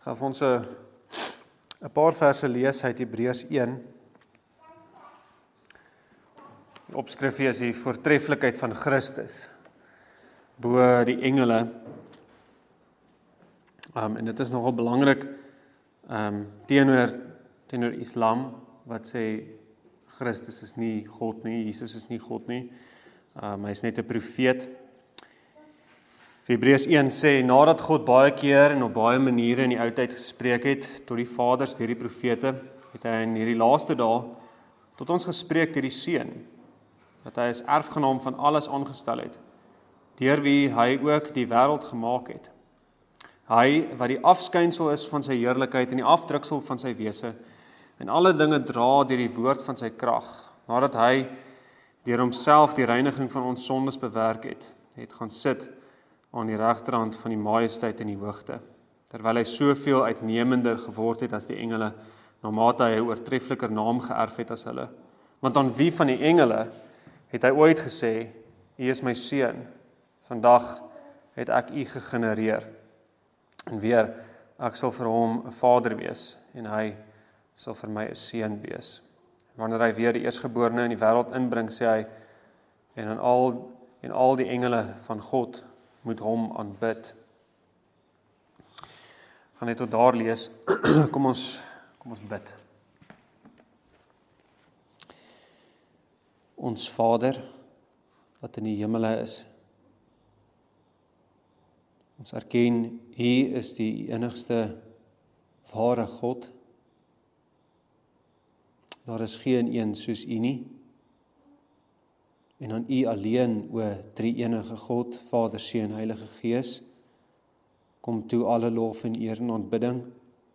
gaan vir ons 'n paar verse lees uit Hebreërs 1. Die opskrif is die voortreffelikheid van Christus bo die engele. En dit is nogal belangrik teenoor Islam wat sê Christus is nie God nie, Jesus is nie God nie. Hy is net 'n profeet. Hebreërs 1 sê, nadat God baie keer en op baie maniere in die ou tyd gespreek het tot die vaders deur die profete, het hy in hierdie laaste dae tot ons gespreek deur die Seun, dat hy as erfgenaam van alles aangestel het, deur wie hy ook die wêreld gemaak het. Hy wat die afskynsel is van sy heerlikheid en die afdruksel van sy wese, en alle dinge dra deur die woord van sy krag, nadat hy deur homself die reiniging van ons sondes bewerk het gaan sit aan die regterhand van die majesteit in die hoogte, terwyl hy soveel uitnemender geword het as die engele, na mate hy 'n oortreffeliker naam geërf het as hulle. Want aan wie van die engele het hy ooit gesê, U is my seun, vandag het ek U gegenereer. En weer, ek sal vir hom 'n vader wees, en hy sal vir my 'n seun wees. Wanneer hy weer die eerstgeborene in die wêreld inbring, sê hy, en al die engele van God moet hom aanbid. Gaan net tot daar lees. Kom ons bid. Ons Vader, wat in die hemele is, ons erken, U is die enigste ware God. Daar is geen een soos U nie. En aan U alleen, o drie-enige God, Vader, Seun, Heilige Gees, kom toe alle lof en eer en aanbidding.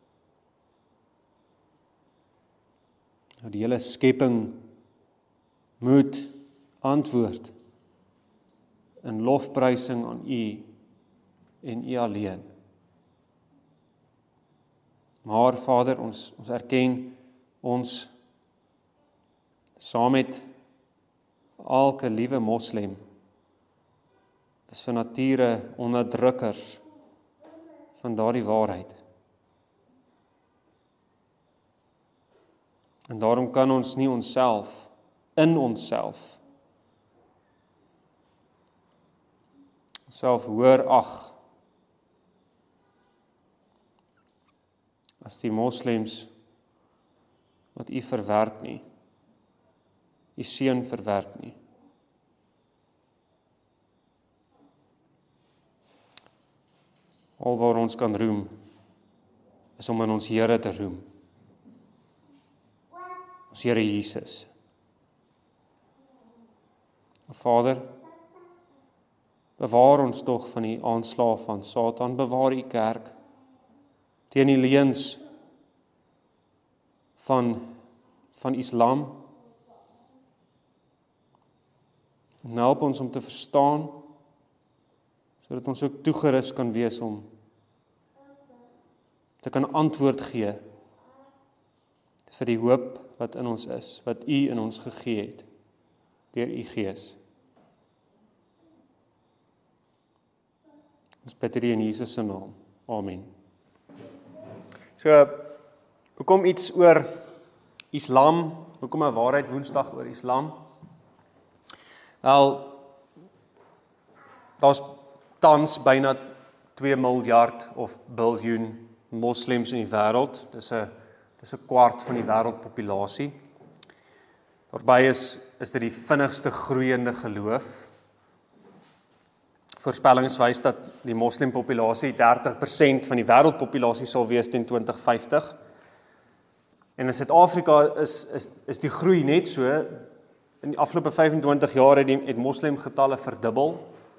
Die hele skepping moet antwoord in lofprysing aan U en U alleen. Maar Vader, ons erken ons saam met elke liewe moslem is van nature onderdrukkers van daardie waarheid. En daarom kan ons nie in onsself hoër ag as die moslems wat U verwerp nie, U seun verwerp nie. Al waar ons kan roem, is om in ons Here te roem. Ons Here Jesus. Vader, bewaar ons tog van die aanslae van Satan, bewaar U kerk teen die leuns van Islam. En help ons om te verstaan, sodat ons ook toegerus kan wees om te kan antwoord gee vir die hoop wat in ons is, wat U in ons gegee het, deur U Gees. Ons bid dit in Jesus se naam. Amen. So, hoekom iets oor Islam? Hoekom 'n waarheid Woensdag oor Islam? Wel, daar's tans byna 2 miljard of biljoen moslems in die wêreld. Dis 'n kwart van die wêreldpopulasie. Daarbey is dit die vinnigste groeiende geloof. Voorspellings wys dat die moslempopulasie 30% van die wêreldpopulasie sal wees teen 2050. En in Suid-Afrika is die groei net so. In die afgelope 25 jaar het moslemgetalle verdubbel.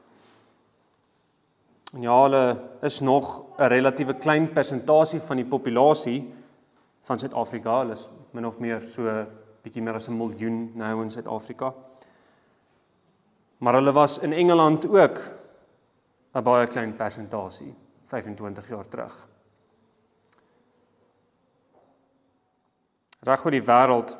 En ja, hulle is nog 'n relatiewe klein persentasie van die populasie van Suid-Afrika. Hulle is min of meer so bietjie meer as 1 miljoen nou in Suid-Afrika. Maar hulle was in Engeland ook 'n baie klein persentasie 25 jaar terug. Reg oor die wêreld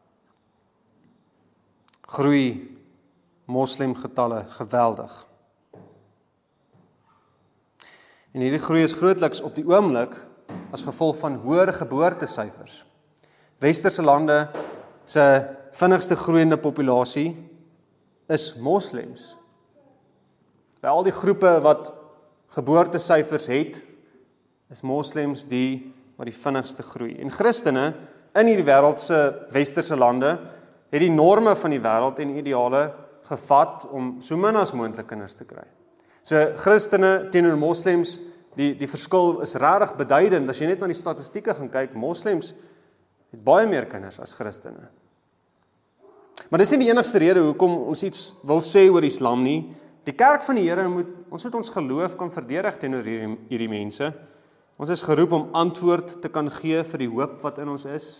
groei moslemgetalle geweldig. En hierdie groei is grootliks op die oomblik as gevolg van hoër geboortesyfers. Westerse lande se vinnigste groeiende populasie is moslems. By al die groepe wat geboortesyfers het, is moslems die wat die vinnigste groei. En Christene in hierdie wêreld se westerse lande het die norme van die wêreld en ideale gevat om so min as moontlik kinders te kry. So Christene teenoor moslems, die verskil is regtig beduidend. As jy net na die statistieke gaan kyk, moslems het baie meer kinders as Christene. Maar dis nie die enigste rede hoekom ons iets wil sê oor Islam nie. Die kerk van die Here moet ons geloof kan verdedig teenoor hierdie mense. Ons is geroep om antwoord te kan gee vir die hoop wat in ons is.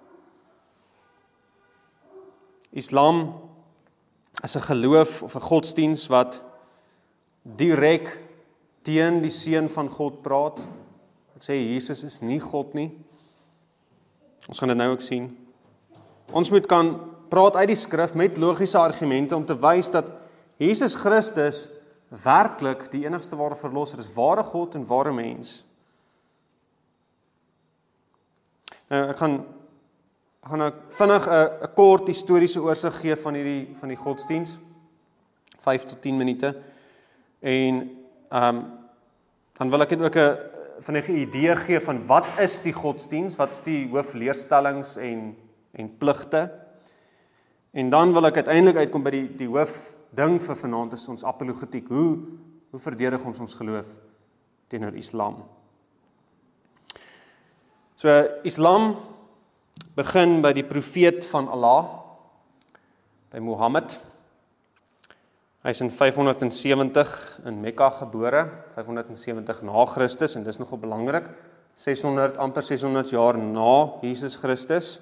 Islam is 'n geloof of 'n godsdiens wat direk teen die seun van God praat. Wat sê Jesus is nie God nie. Ons gaan dit nou ook sien. Ons moet kan praat uit die skrif met logiese argumente om te wys dat Jesus Christus werklik die enigste ware verlosser is, ware God en ware mens. Nou, ek gaan nou vinnig 'n kort historiese oorsig gee van die godsdiens. 5 tot 10 minute. En dan wil ek net ook 'n vinnige idee gee van wat is die godsdiens, wat is die hoofleerstellings en pligte. En dan wil ek uiteindelik uitkom by die hoofding vir vanaand is ons apologetiek. Hoe verdedig ons geloof teenoor Islam? So Islam begin by die profeet van Allah, by Mohammed. Hy is in 570 in Mekka gebore, 570 na Christus, en dis nogal belangrik, amper 600 jaar na Jesus Christus.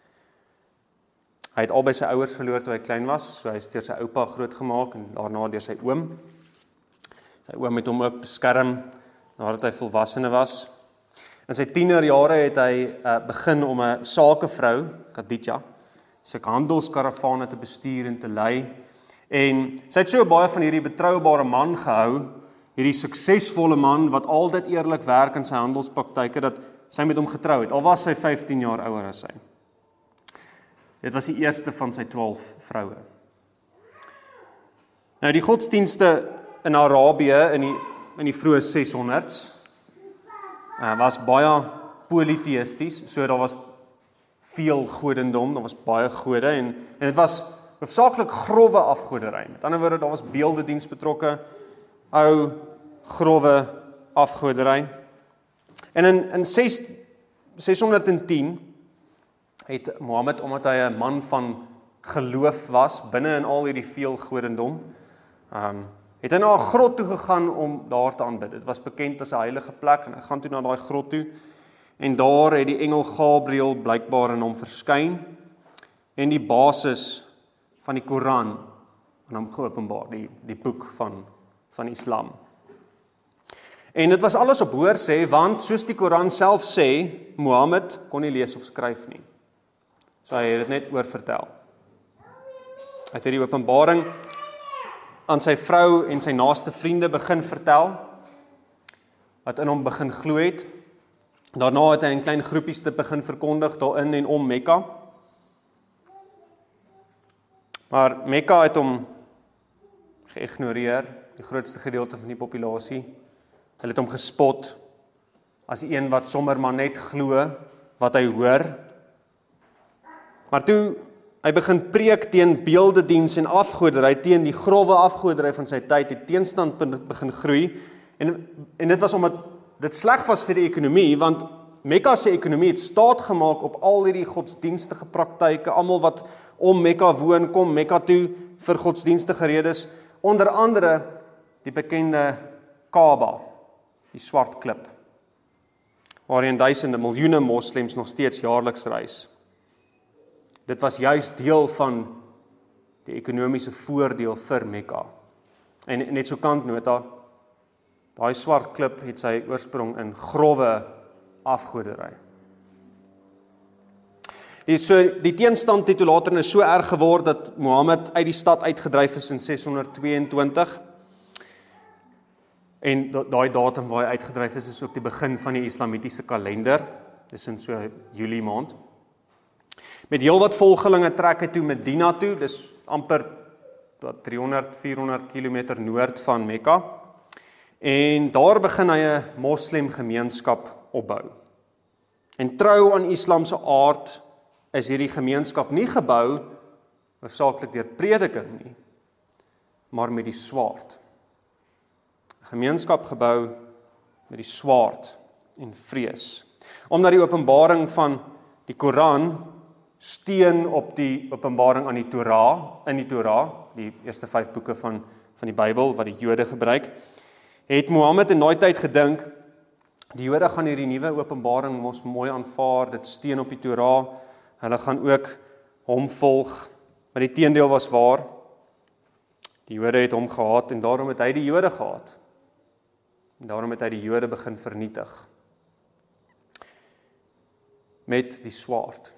Hy het albei sy ouers verloor toe hy klein was, so hy is deur sy oupa grootgemaak en daarna deur sy oom. Sy oom het hom ook beskerm nadat hy volwassene was. In sy tienerjare het hy begin om 'n sakevrou, Khadija, sy handelskaravane te bestuur en te lei. En sy het so baie van hierdie betroubare man gehou, hierdie suksesvolle man wat altyd eerlik werk in sy handelspraktyke, dat sy met hom getrou het, al was sy 15 jaar ouer as sy. Dit was die eerste van sy 12 vroue. Nou die godsdienste in Arabië in die vroeë 600s was baie polytheïsties, so daar was veel godendom, daar was baie gode en dit was hoofsaaklik growwe afgoderry. Met ander woorde, daar was beeldediens betrokke, ou growwe afgoderry. En in 610 het Mohammed, omdat hy 'n man van geloof was binne in al hierdie veel godendom, het hy na 'n grot toe gegaan om daar te aanbid. Dit was bekend as 'n heilige plek en hy gaan toe na daai grot toe en daar het die engel Gabriël blykbaar in hom verskyn en die basis van die Koran aan hom geopenbaar, die boek van Islam. En dit was alles op hoor sê, want soos die Koran self sê, Mohammed kon nie lees of skryf nie. So hy het dit net oorvertel. Hy het die openbaring aan sy vrou en sy naaste vriende begin vertel, wat in hom begin glo het. Daarna het hy in klein groepies te begin verkondig daarin en om Mekka. Maar Mekka het hom geïgnoreer, die grootste gedeelte van die populasie. Hulle het hom gespot as een wat sommer maar net glo wat hy hoor. Maar toe hy begin preek teen beeldediens en afgoderry, teen die growwe afgoderry van sy tyd, het teenstand begin groei. En dit was omdat dit sleg was vir die ekonomie, want Mekka se ekonomie het staat gemaak op al hierdie godsdienstige praktyke. Almal wat om Mekka woon, kom Mekka toe vir godsdienstige redes, onder andere die bekende Kaaba, die swart klip, waarheen duisende, miljoene moslems nog steeds jaarliks reis. Dit was juist deel van die ekonomiese voordeel vir Mekka. En net so kantnota, daai swart klip het sy oorsprong in growwe afgoderry. Die teenstand het toe later so erg geword dat Mohammed uit die stad uitgedryf is in 622. En daai datum waar hy uitgedryf is ook die begin van die islamitiese kalender. Dis in so Julie maand. Met heelwat volgelinge trek hy toe Medina toe, dis amper 300-400 km noord van Mekka. En daar begin hy 'n moslem gemeenskap opbou. En trou aan Islam se aard is hierdie gemeenskap nie gebou hoofsaaklik deur prediking nie, maar met die swaard. 'n Gemeenskap gebou met die swaard en vrees. Omdat die openbaring van die Koran steun op die openbaring aan die Torah, in die Torah, die eerste 5 boeke van die Bybel wat die Jode gebruik, het Mohammed in daai tyd gedink, die Jode gaan hierdie nuwe openbaring mos mooi aanvaar, dit steun op die Torah, hulle gaan ook hom volg, maar die teendeel was waar. Die Jode het hom gehaat en daarom het hy die Jode gehaat. En daarom het hy die Jode begin vernietig. Met die swaard.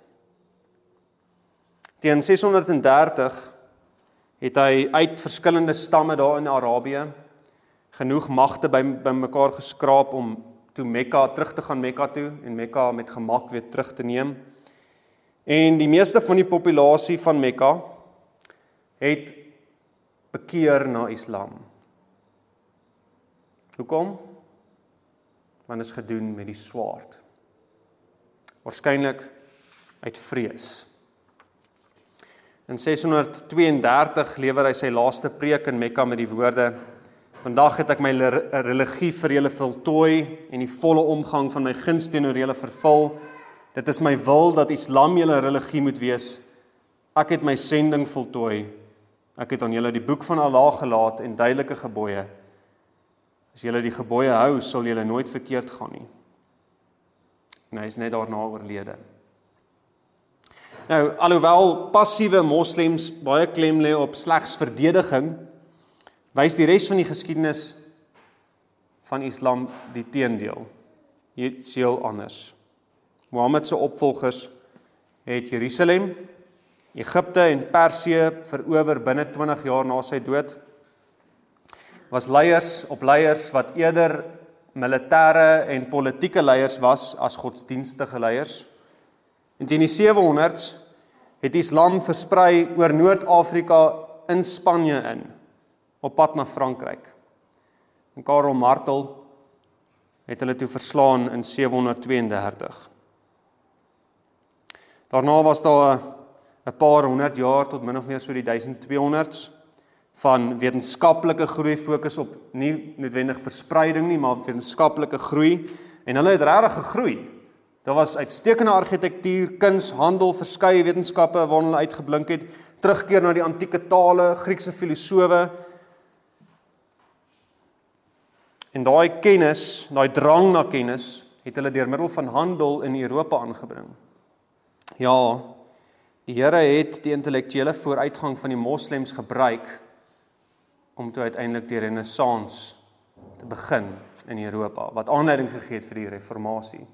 Teen 630 het hy uit verskillende stamme daar in Arabië genoeg magte by mekaar geskraap om toe Mekka terug te gaan Mekka toe en Mekka met gemak weer terug te neem. En die meeste van die populasie van Mekka het bekeer na Islam. Hoekom? Want is gedoen met die swaard. Waarskynlik uit vrees. In 632 lewer hy sy laaste preek in Mekka met die woorde: Vandag het ek my religie vir julle voltooi en die volle omgang van my guns teenoor julle vervul. Dit is my wil dat Islam julle religie moet wees. Ek het my sending voltooi. Ek het aan julle die boek van Allah gelaat en duidelike gebooie. As julle die gebooie hou, sal julle nooit verkeerd gaan nie. En hy is net daarna oorlede. Nou, alhoewel passiewe moslems baie klem lê op slegs verdediging, wys die res van die geskiedenis van Islam die teendeel. Iets heel anders. Mohammed se opvolgers het Jerusalem, Egipte en Persië verower binne 20 jaar na sy dood. Was leiers wat eerder militêre en politieke leiers was as godsdienstige leiers. En teen die 700s het Islam versprei oor Noord-Afrika in Spanje in, op pad na Frankryk. En Karel Martel het hulle toe verslaan in 732. Daarna was daar 'n paar honderd jaar tot min of meer so die 1200s van wetenskaplike groei, fokus op nie noodwendig verspreiding nie, maar wetenskaplike groei. En hulle het regtig gegroei. Daar was uitstekende argitektuur, kuns, handel, verskeie wetenskappe waarna hulle uitgeblink het, terugkeer na die antieke tale, Griekse filosowe. En daai kennis, daai drang na kennis, het hulle deur middel van handel in Europa aangebring. Ja, die Here het die intellektuele vooruitgang van die moslems gebruik om toe uiteindelik die Renessans te begin in Europa, wat aanleiding gegee het vir die reformatie.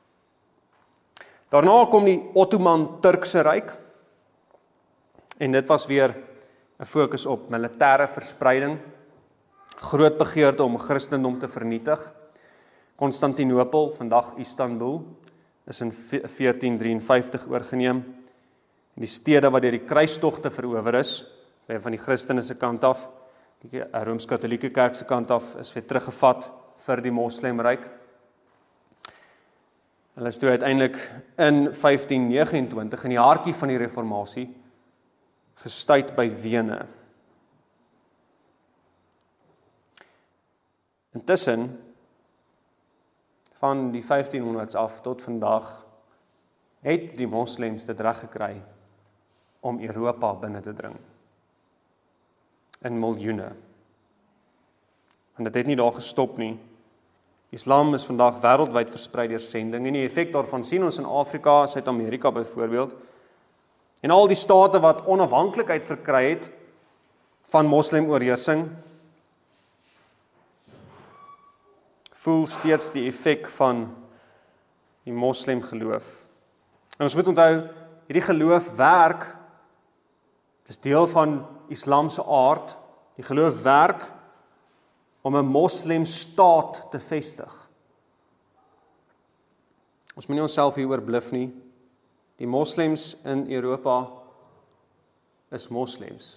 Daarna kom die Ottoman-Turkse ryk, en dit was weer 'n fokus op militêre verspreiding, groot begeerte om Christendom te vernietig. Konstantinopel, vandag Istanbul, is in 1453 oorgeneem. Die stede wat deur die kruistogte verower is, van die Christene se kant af, die Rooms-Katolieke Kerk se kant af, is weer teruggevat vir die Moslemryk. Hulle is toe uiteindelik in 1529 in die hartjie van die reformatie gestuit by Wene. Intussen, van die 1500s af tot vandag, het die moslems dit reg gekry om Europa binne te dring. In miljoene. En dit het nie daar gestop nie. Islam is vandag wêreldwyd versprei deur sending en die effek daarvan sien ons in Afrika, Suid-Amerika byvoorbeeld. En al die state wat onafhanklikheid verkry het van moslemoorheersing, voel steeds die effek van die moslemgeloof. En ons moet onthou, hierdie geloof werk, dit is deel van Islam se aard, die geloof werk om 'n moslim staat te vestig. Ons moet nie onsself hier oorbluf nie. Die moslems in Europa is moslems.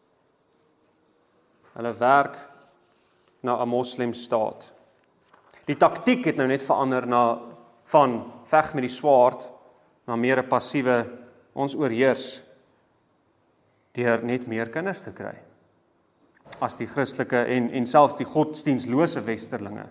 Hulle werk na 'n moslim staat. Die taktiek het nou net verander van veg met die swaard na meer 'n passiewe, ons oorheers deur net meer kinders te kry as die Christelike en selfs die godsdienstlose westerlinge.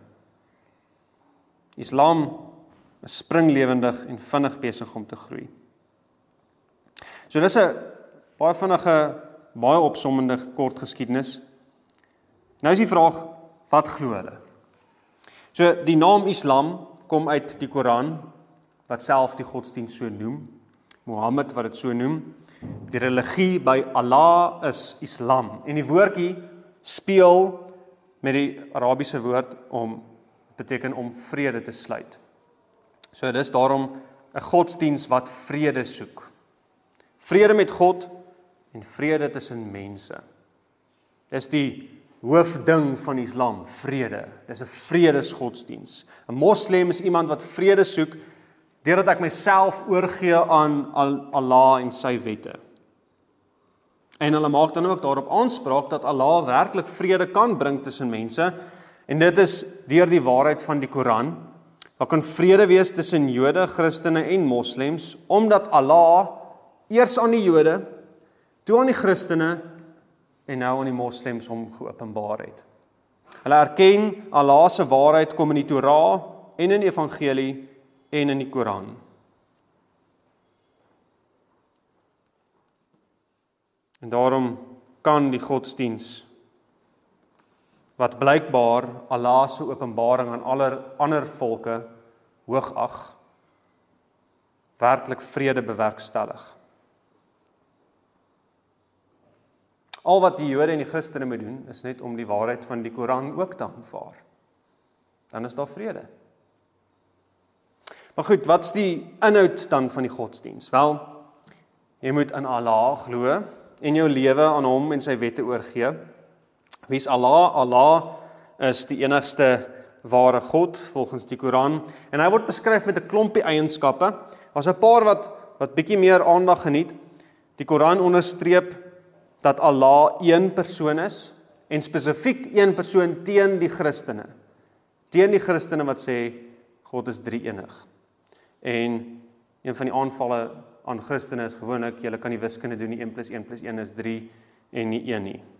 Islam is springlewendig en vinnig besig om te groei. So dis 'n baie vinnige, baie opsommende kort geskiedenis. Nou is die vraag, wat glo hulle? So die naam Islam kom uit die Koran, wat self die godsdienst so noem, Mohammed wat dit so noem. Die religie by Allah is Islam. En die woordjie speel met die Arabiese woord beteken om vrede te sluit. So dis daarom 'n godsdienst wat vrede soek. Vrede met God en vrede tussen mense. Dis die hoofding van Islam, vrede. Dis 'n vredesgodsdienst. 'n Moslem is iemand wat vrede soek deurdat ek myself oorgee aan Allah en sy wette. En hulle maak dan ook daarop aanspraak dat Allah werklik vrede kan bring tussen mense, en dit is deur die waarheid van die Koran. Daar kan vrede wees tussen Jode, Christene en Moslems, omdat Allah eers aan die Jode, toe aan die Christene en nou aan die Moslems hom geopenbaar het. Hulle erken Allah se waarheid kom in die Torah en in die Evangelie en in die Koran. En daarom kan die godsdienst, wat blykbaar Allah se openbaring aan ander volke hoogag, werklik vrede bewerkstellig. Al wat die Jode en die Christene moet doen, is net om die waarheid van die Koran ook te aanvaar. Dan is daar vrede. Maar goed, wat is die inhoud dan van die godsdienst? Wel, jy moet in Allah glo en jou lewe aan hom en sy wette oorgee. Wie is Allah? Allah is die enigste ware God volgens die Koran, en hy word beskryf met 'n klompie eienskappe. Daar's 'n paar wat bietjie meer aandag geniet. Die Koran onderstreep dat Allah een persoon is, en spesifiek een persoon teen die Christene. Teen die Christene wat sê God is drie-enig. En een van die aanvalle aan Christene is gewoonlik, julle kan die wiskunde doen, die 1 + 1 + 1 is 3 en nie 1 nie.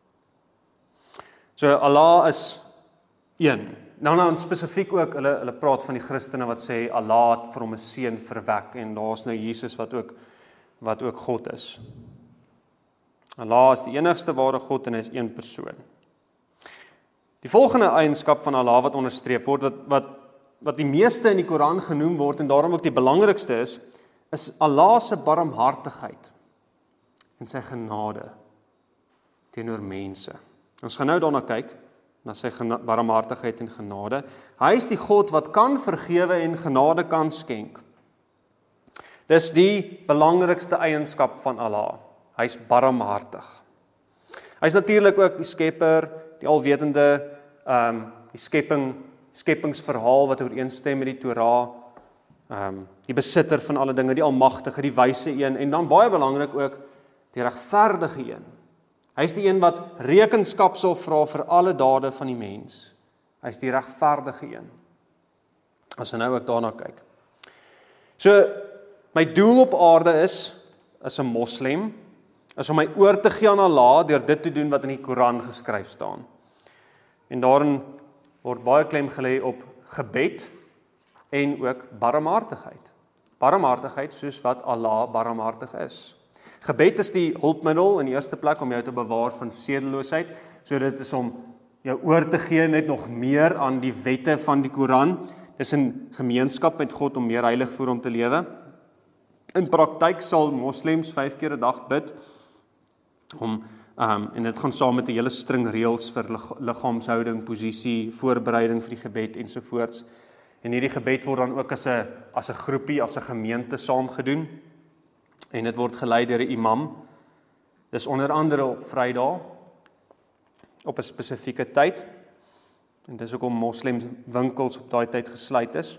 So Allah is een. Nou spesifiek ook, hulle praat van die Christene wat sê Allah het vir hom 'n seun verwek, en daar's nou Jesus wat ook God is. Allah is die enigste ware God en hy is een persoon. Die volgende eienskap van Allah wat onderstreep word, wat die meeste in die Koran genoem word en daarom ook die belangrikste is Allah se barmhartigheid en sy genade teenoor mense. Ons gaan nou daarna kyk, na sy barmhartigheid en genade. Hy is die God wat kan vergewe en genade kan skenk. Dis die belangrikste eienskap van Allah. Hy is barmhartig. Hy is natuurlik ook die skepper, die alwetende, die skepingsverhaal wat ooreenstem met die Torah, die besitter van alle dinge, die almagtige, die wyse een, en dan baie belangrik ook die regverdige een. Hy is die een wat rekenskap sal vra vir alle dade van die mens. Hy is die regverdige een. As ons nou ook daarna kyk. So, my doel op aarde is 'n moslem, is om my oor te gee aan Allah deur dit te doen wat in die Koran geskryf staan. En daarin word baie klem gelê op gebed en ook barmhartigheid. Barmhartigheid soos wat Allah barmhartig is. Gebed is die hulpmiddel in die eerste plek om jou te bewaar van sedeloosheid. So dit is om jou oor te gee net nog meer aan die wette van die Koran. Dis 'n gemeenskap met God om meer heilig voor hom te lewe. In praktyk sal moslems 5 keer 'n dag bid en dit gaan saam met 'n hele string reëls vir liggaamshouding, posisie, voorbereiding vir die gebed ensovoorts. En hierdie gebed word dan ook as 'n groepie, as 'n gemeente saam gedoen. En dit word gelei deur 'n imam. Dis onder andere op Vrydae op 'n spesifieke tyd. En dis hoekom moslimwinkels op daai tyd gesluit is.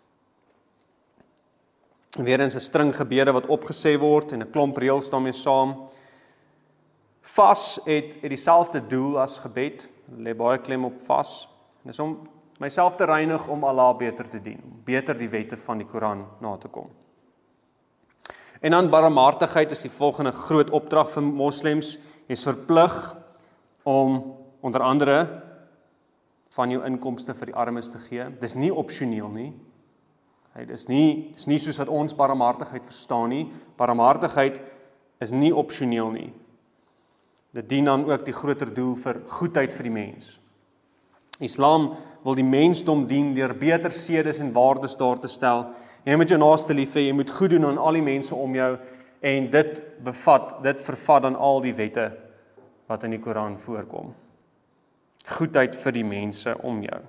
En weer eens 'n string gebede wat opgesê word en 'n klomp reëls daarmee saam. Vas het dieselfde doel as gebed. Lê baie klem op vas. Dis om myself te reinig om Allah beter te dien, om beter die wette van die Koran na te kom. En dan barmhartigheid is die volgende groot opdrag vir moslems. Jy is verplig om onder andere van jou inkomste vir die armes te gee. Dis nie opsioneel nie. Dit is nie soos wat ons barmhartigheid verstaan nie. Barmhartigheid is nie opsioneel nie. Dit dien dan ook die groter doel vir goedheid vir die mens. Islam wil die mensdom dien deur beter sedes en waardes daar te stel. Jy moet jou naaste lief hê, jy moet goed doen aan al die mense om jou en dit vervat dan al die wette wat in die Koran voorkom. Goedheid vir die mense om jou.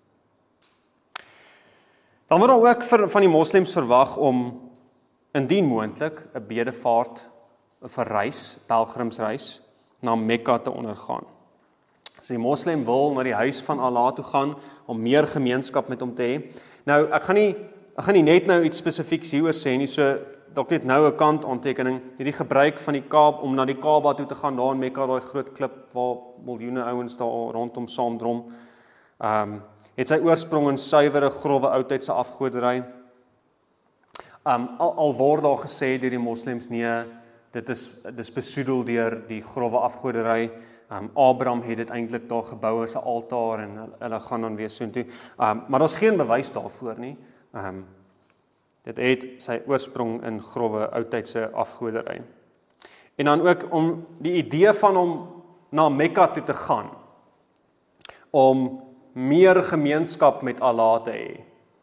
Dan word daar ook van die moslems verwag om indien moontlik 'n bedevaart of 'n reis, pelgrimsreis na Mekka te ondergaan. So die moslem wil na die huis van Allah toe gaan om meer gemeenskap met hom te hê. Nou ek gaan nie net nou iets spesifieks hieroor sê nie, so dalk net nou 'n kantaantekening, hierdie gebruik van die Kaaba om na die Kaaba toe te gaan, daar in Mekka, daai groot klip waar miljoene ouens daar rondom saamdrom. Het sy oorsprong in suiwere, growwe oudtydse afgoderry. Al word daar gesê deur die moslems nee, dis besoedel deur die growwe afgoderry. Abraham het dit eintlik daar gebou as 'n altaar en hulle gaan dan weer soontoe. Maar daar's geen bewys daarvoor nie. Dit het sy oorsprong in growwe oudtydse afgoderry. En dan ook om die idee van om na Mekka toe te gaan, om meer gemeenskap met Allah te hê.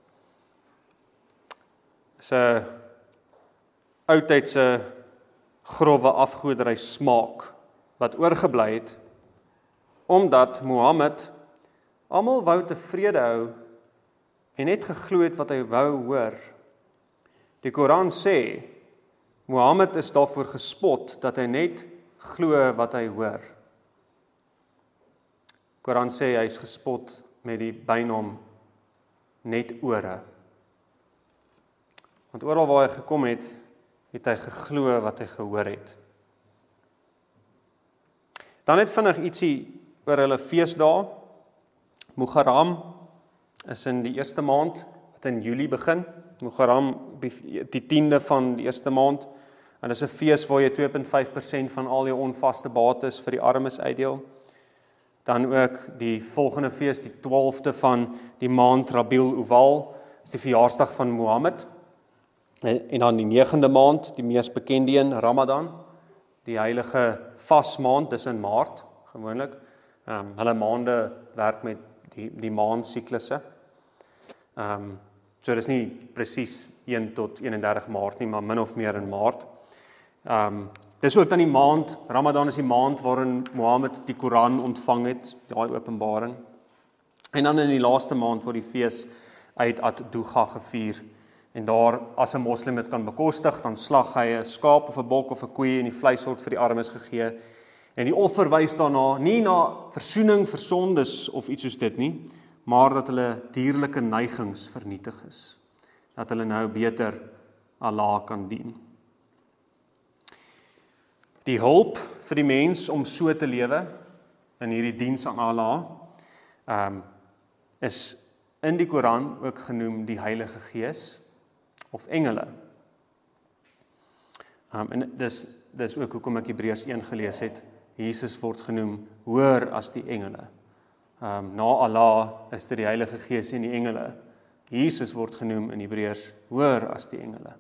Dis 'n oudtydse growwe afgoderry smaak wat oorgebly het omdat Mohammed almal wou tevrede hou en net geglo het wat hy wou hoor. Die Koran sê Mohammed is daarvoor gespot dat hy net glo wat hy hoor. Koran sê hy is gespot met die bynaam net ore. Want oral waar hy gekom het, het hy geglo wat hy gehoor het. Dan net vinnig ietsie oor hulle feesdae. Muharram is in die eerste maand wat in Julie begin. Muharram die 10de van die eerste maand. En dis 'n fees waar jy 2.5% van al jou onvaste bates vir die armes uitdeel. Dan ook die volgende fees, die 12de van die maand Rabiul Awwal, is die verjaarsdag van Mohammed. En dan die 9de maand, die mees bekende een, Ramadan, die heilige vasmaand, dis in Maart gewoonlik. Hulle maande werk met die maansiklusse. So dis nie presies 1 tot 31 Maart nie, maar min of meer in Maart. Dis ook dan die maand, Ramadan is die maand waarin Mohammed die Koran ontvang het, daai openbaring. En dan in die laaste maand word die fees uit ad-Duha gevier. En daar, as 'n moslim dit kan bekostig, dan slag hy 'n skaap of 'n bok of 'n koei en die vleis word vir die armes gegee. En die offer wys daarna nie na versoening vir sondes of iets soos dit nie, maar dat hulle dierlike neigings vernietig is. Dat hulle nou beter Allah kan dien. Die hulp vir die mens om so te lewe in hierdie diens aan Allah is in die Koran ook genoem die Heilige Gees of engele. En dis ook hoekom ek Hebreërs 1 gelees het. Jesus word genoem hoër as die engele. Na Allah is dit die Heilige Gees en die engele. Jesus word genoem in Hebreërs hoër as die engele.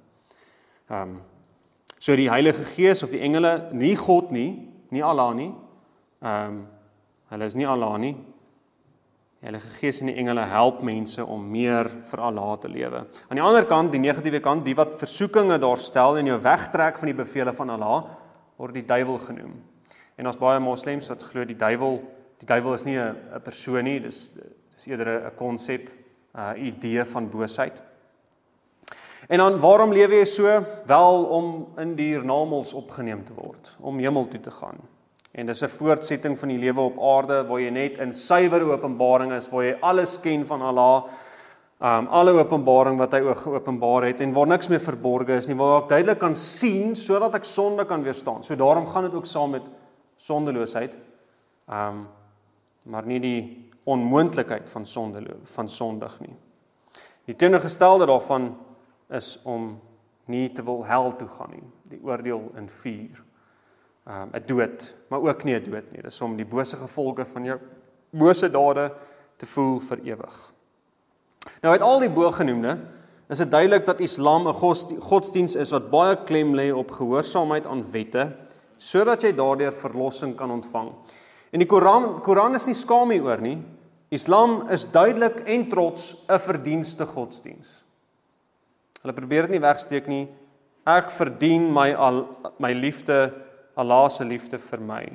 So die Heilige Gees of die engele, nie God nie Allah nie. Hulle is nie Allah nie. Die Heilige Gees en die engele help mense om meer vir Allah te lewe. Aan die ander kant, die negatiewe kant, die wat versoekinge daar stel en jou wegtrek van die bevele van Allah, word die duiwel genoem. En ons baie moslems wat glo die duiwel is nie 'n persoon nie, dis eerder 'n konsep, 'n idee van boosheid. En dan waarom lewe jy so? Wel om in die hiernamaals opgeneem te word, om hemel toe te gaan. En dis 'n voortsetting van die lewe op aarde, waar jy net in suiwer openbaring is, waar jy alles ken van Allah, alle openbaring wat hy geopenbaar het, en waar niks meer verborge is nie, waar ek duidelik kan sien, sodat ek sonde kan weerstaan. So daarom gaan dit ook saam met sondeloosheid, maar nie die onmoontlikheid van sondig nie. Die teenoorgestelde daarvan is om nie te wil hel toe gaan nie, die oordeel in vuur, 'n dood, maar ook nie 'n dood nie, dis om die bose gevolge van jou bose dade te voel vir ewig. Nou uit al die bogenoemde, is dit duidelik dat Islam 'n godsdiens is wat baie klem lê op gehoorsaamheid aan wette, sodat jy daardeur verlossing kan ontvang. En die Koran is nie skaam hieroor nie. Islam is duidelik en trots 'n verdienste godsdiens. Hulle probeer dit nie wegsteek nie. Ek verdien my liefde, Allah se liefde vir my.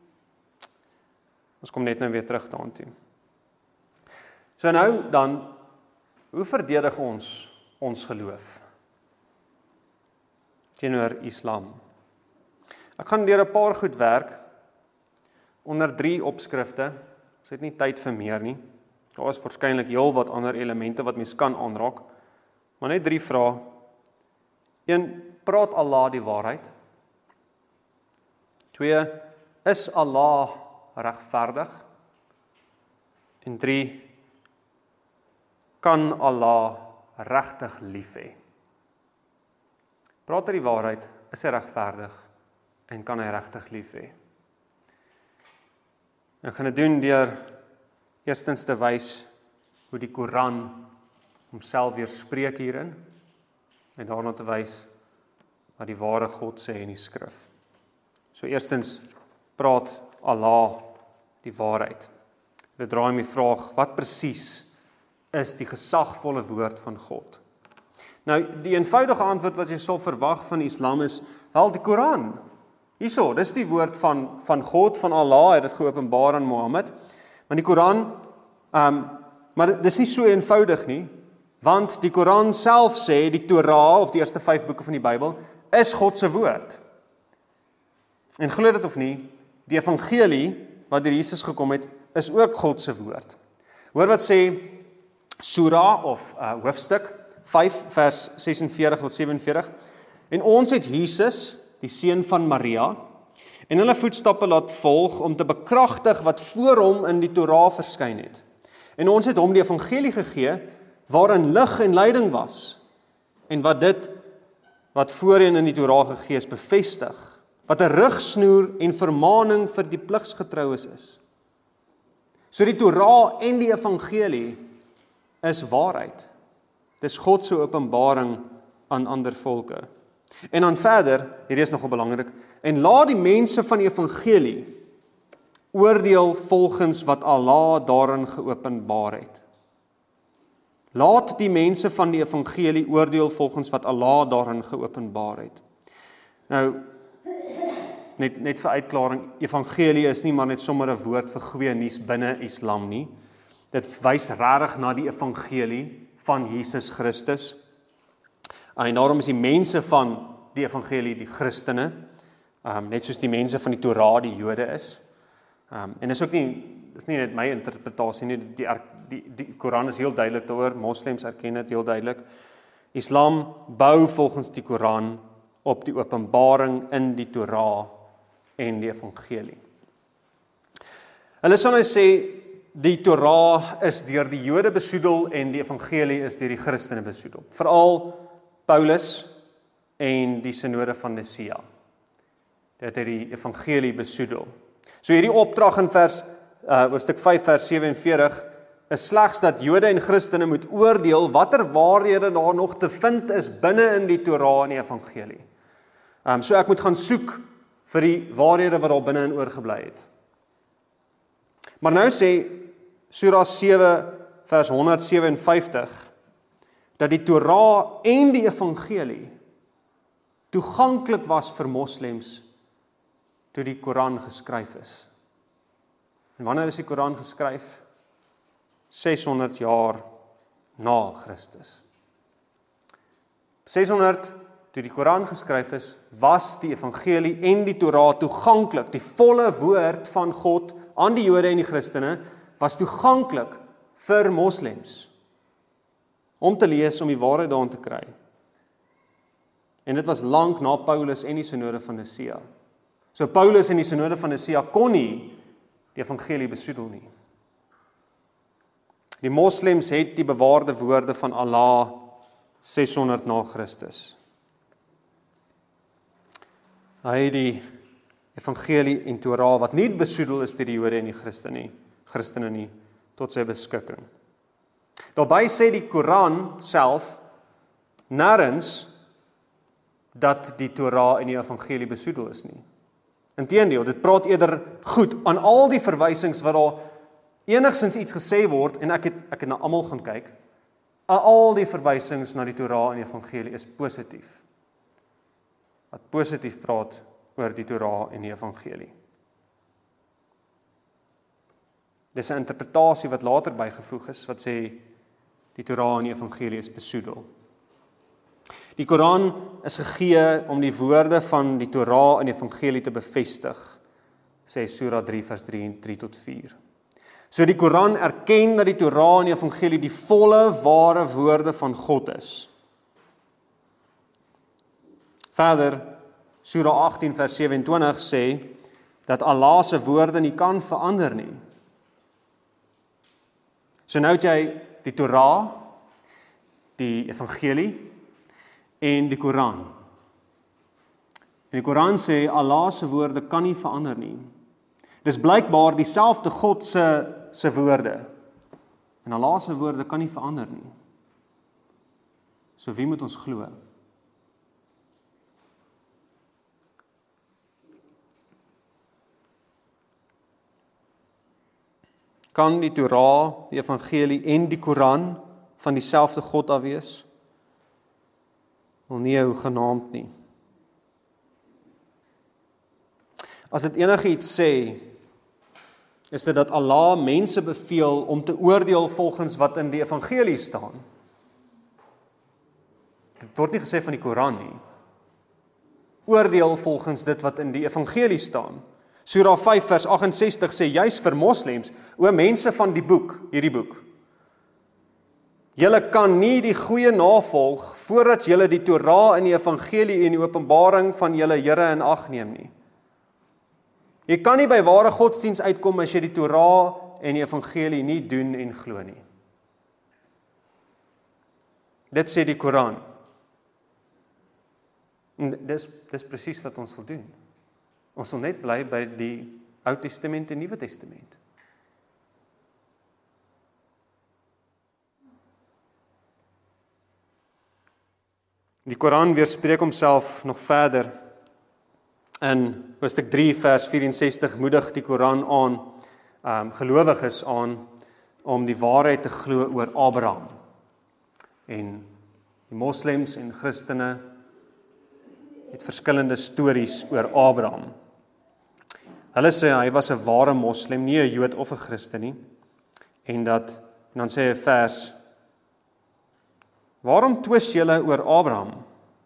Ons kom net nou weer terug daartoe. So nou dan, hoe verdedig ons geloof teenoor Islam? Ek gaan deur 'n paar goed werk onder 3 opskrifte. Ons het nie tyd vir meer nie. Daar is waarskynlik heel wat ander elemente wat mens kan aanraak, maar net 3 vrae. 1, praat Allah die waarheid? 2, is Allah regverdig? En 3, kan Allah regtig lief hê? Praat hy die waarheid, is hy regverdig en kan hy regtig lief hê? Ek gaan dit doen deur eerstens te wys hoe die Koran homself weerspreek hierin, en daarna te wys wat die ware God sê in die skrif. So eerstens praat Allah die waarheid. Dit draai my vraag, wat presies is die gesagvolle woord van God? Nou, die eenvoudige antwoord wat jy sal verwag van Islam is, wel die Koran. Hierso, dis die woord van God, van Allah, het dit geopenbaar aan Mohammed. Maar die Koran, maar dis nie so eenvoudig nie, want die Koran self sê, die Torah, of die eerste 5 boeke van die Bybel, is God se woord. En glo dit of nie, die evangelie, wat deur Jesus gekom het, is ook God se woord. Hoor wat sê Surah, of hoofstuk 5, vers 46 tot 47. En ons het Jesus, die seun van Maria, en hulle voetstappe laat volg om te bekragtig wat voor hom in die Torah verskyn het. En ons het hom die evangelie gegee, waarin lig en leiding was, en wat voorheen in die Torah gegee is, bevestig, wat 'n rigsnoer en vermaaning vir die pligsgetroues is. So die Torah en die evangelie is waarheid. Dis God se openbaring aan ander volke. En dan verder, hierdie is nogal belangrik, en laat die mense van die evangelie oordeel volgens wat Allah daarin geopenbaar het. Laat die mense van die evangelie oordeel volgens wat Allah daarin geopenbaar het. Nou, net vir uitklaring, evangelie is nie maar net sommer 'n woord vir goeie nuus binne Islam nie. Dit wys regtig na die evangelie van Jesus Christus. En daarom is die mense van die evangelie die Christene, net soos die mense van die Torah die Jode is. En dis nie net my interpretasie nie, die Koran is heel duidelik daaroor, moslems erken dit heel duidelik. Islam bou volgens die Koran op die openbaring in die Torah en die evangelie. Hulle sal nou sê, die Torah is deur die Jode besoedel en die evangelie is deur die Christene besoedel. Veral Paulus en die synode van Nicea. Dit het die evangelie besoedel. So hierdie opdrag in hoofstuk 5 vers 47 is slegs dat Jode en Christene moet oordeel watter waarhede daar nog te vind is binne in die Torah en die evangelie. So ek moet gaan soek vir die waarhede wat daar binne in oorgebly het. Maar nou sê Surah 7 vers 157 dat die Torah en die evangelie toeganklik was vir moslems toe die Koran geskryf is. En wanneer is die Koran geskryf? 600 jaar na Christus. 600 toe die Koran geskryf is, was die evangelie en die Torah toeganklik. Die volle woord van God aan die Jode en die Christene was toeganklik vir moslems om te lees, om die waarheid daarin te kry. En dit was lank na Paulus en die synode van Nicea. So Paulus en die synode van Nicea kon nie die evangelie besoedel nie. Die moslems het die bewaarde woorde van Allah 600 na Christus. Hy het die evangelie en Torah wat nie besoedel is deur die Jode en die Christene nie, tot sy beskikking. Daarbey sê die Koran self nêrens dat die Torah en die evangelie besoedel is nie. Inteendeel, dit praat eerder goed aan al die verwysings wat daar enigstens iets gesê word, en ek het na almal gaan kyk, al die verwysings na die Torah en die evangelie is positief. Wat positief praat oor die Torah en die evangelie. Dis 'n interpretasie wat later bygevoeg is, wat sê die Torah en die evangelie is besoedel. Die Koran is gegee om die woorde van die Torah en die evangelie te bevestig, sê Surah 3 vers 3 tot 4. So die Koran erken dat die Torah en die evangelie die volle ware woorde van God is. Verder, Surah 18 vers 27 sê dat Allah se woorde nie kan verander nie. So nou het jy die Torah, die evangelie en die Koran. En die Koran sê Allah se woorde kan nie verander nie. Dis blykbaar dieselfde God se woorde. En Allah se woorde kan nie verander nie. So wie moet ons glo? Kan die Torah, die evangelie en die Koran van dieselfde God af wees? Wel nee, hoegenaamd nie. As dit enigiets sê, is dit dat Allah mense beveel om te oordeel volgens wat in die evangelie staan. Dit word nie gesê van die Koran nie. Oordeel volgens dit wat in die evangelie staan. Surah 5 vers 68 sê juis vir moslems, o mense van die boek, hierdie boek. Julle kan nie die goeie navolg voordat julle die Torah en die evangelie en die openbaring van julle Here in ag neem nie. Jy kan nie by ware godsdiens uitkom as jy die Torah en die evangelie nie doen en glo nie. Dit sê die Koran. En dis presies wat ons wil doen. Ons wil net bly by die Ou Testament en Nuwe Testament. Die Koran weerspreek homself nog verder. In hoofstuk 3 vers 64 moedig die Koran aan, gelowiges aan, om die waarheid te glo oor Abraham. En die moslems en Christene het verskillende stories oor Abraham. Hulle sê hy was 'n ware moslem, nie 'n Jood of 'n Christen nie. En dan sê 'n vers: Waarom twis julle oor Abraham?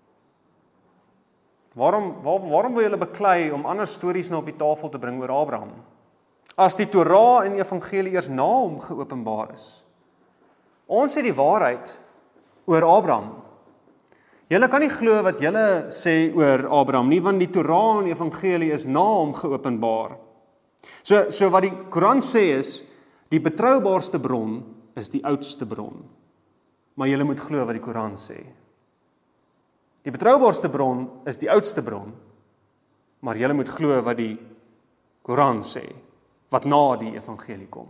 Waarom wil julle beklei om ander stories nou op die tafel te bring oor Abraham? As die Torah en die evangelie eers na hom geopenbaar is. Ons sê die waarheid oor Abraham. Julle kan nie glo wat julle sê oor Abraham nie, want die Torah en die evangelie is na hom geopenbaar. So wat die Koran sê is, die betroubaarste bron is die oudste bron. Maar julle moet glo wat die Koran sê. Die betroubaarste bron is die oudste bron, maar julle moet glo wat die Koran sê, wat na die evangelie kom.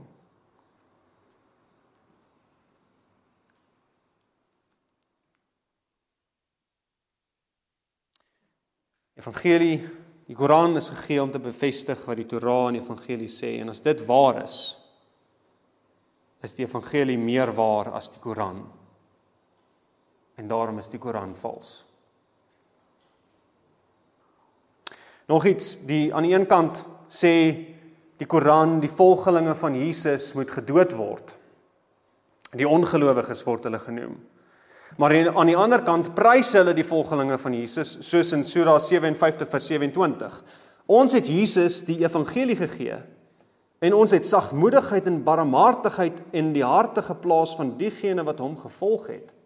Evangelie, die Koran is gegee om te bevestig wat die Torah en die evangelie sê, en as dit waar is die evangelie meer waar as die Koran. En daarom is die Koran vals. Nog iets, aan die een kant sê die Koran, die volgelinge van Jesus moet gedood word. Die ongelowiges word hulle genoem. Maar aan die ander kant prys hulle die volgelinge van Jesus, soos in Sura 57 vers 27. Ons het Jesus die evangelie gegee, en ons het sagmoedigheid en barmhartigheid in die harte geplaas van diegene wat hom gevolg het.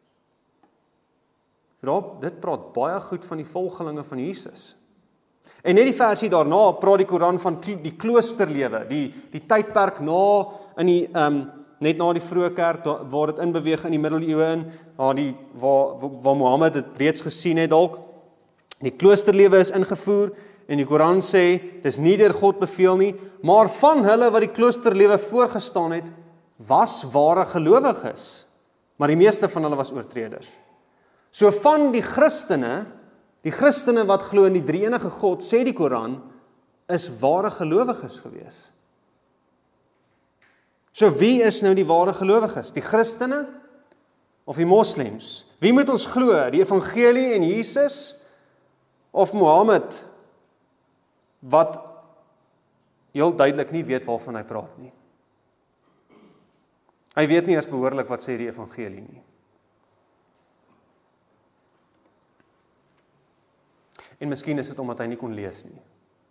Dit praat baie goed van die volgelinge van Jesus. En net die versie daarna praat die Koran van die kloosterlewe, die tydperk net na die vroeë kerk, waar dit inbeweeg in die middeleeue in, waar Mohammed dit reeds gesien het dalk. Die kloosterlewe is ingevoer, en die Koran sê, dis nie deur God beveel nie, maar van hulle wat die kloosterlewe voorgestaan het, was ware gelowiges, maar die meeste van hulle was oortreders. So van die Christene wat glo in die drie-enige God, sê die Koran, is ware gelowiges gewees. So wie is nou die ware gelowiges? Die Christene of die moslems? Wie moet ons glo? Die evangelie en Jesus of Mohammed, wat heel duidelik nie weet waarvan hy praat nie. Hy weet nie eers behoorlik wat sê die evangelie nie. En miskien is dit omdat hy nie kon lees nie.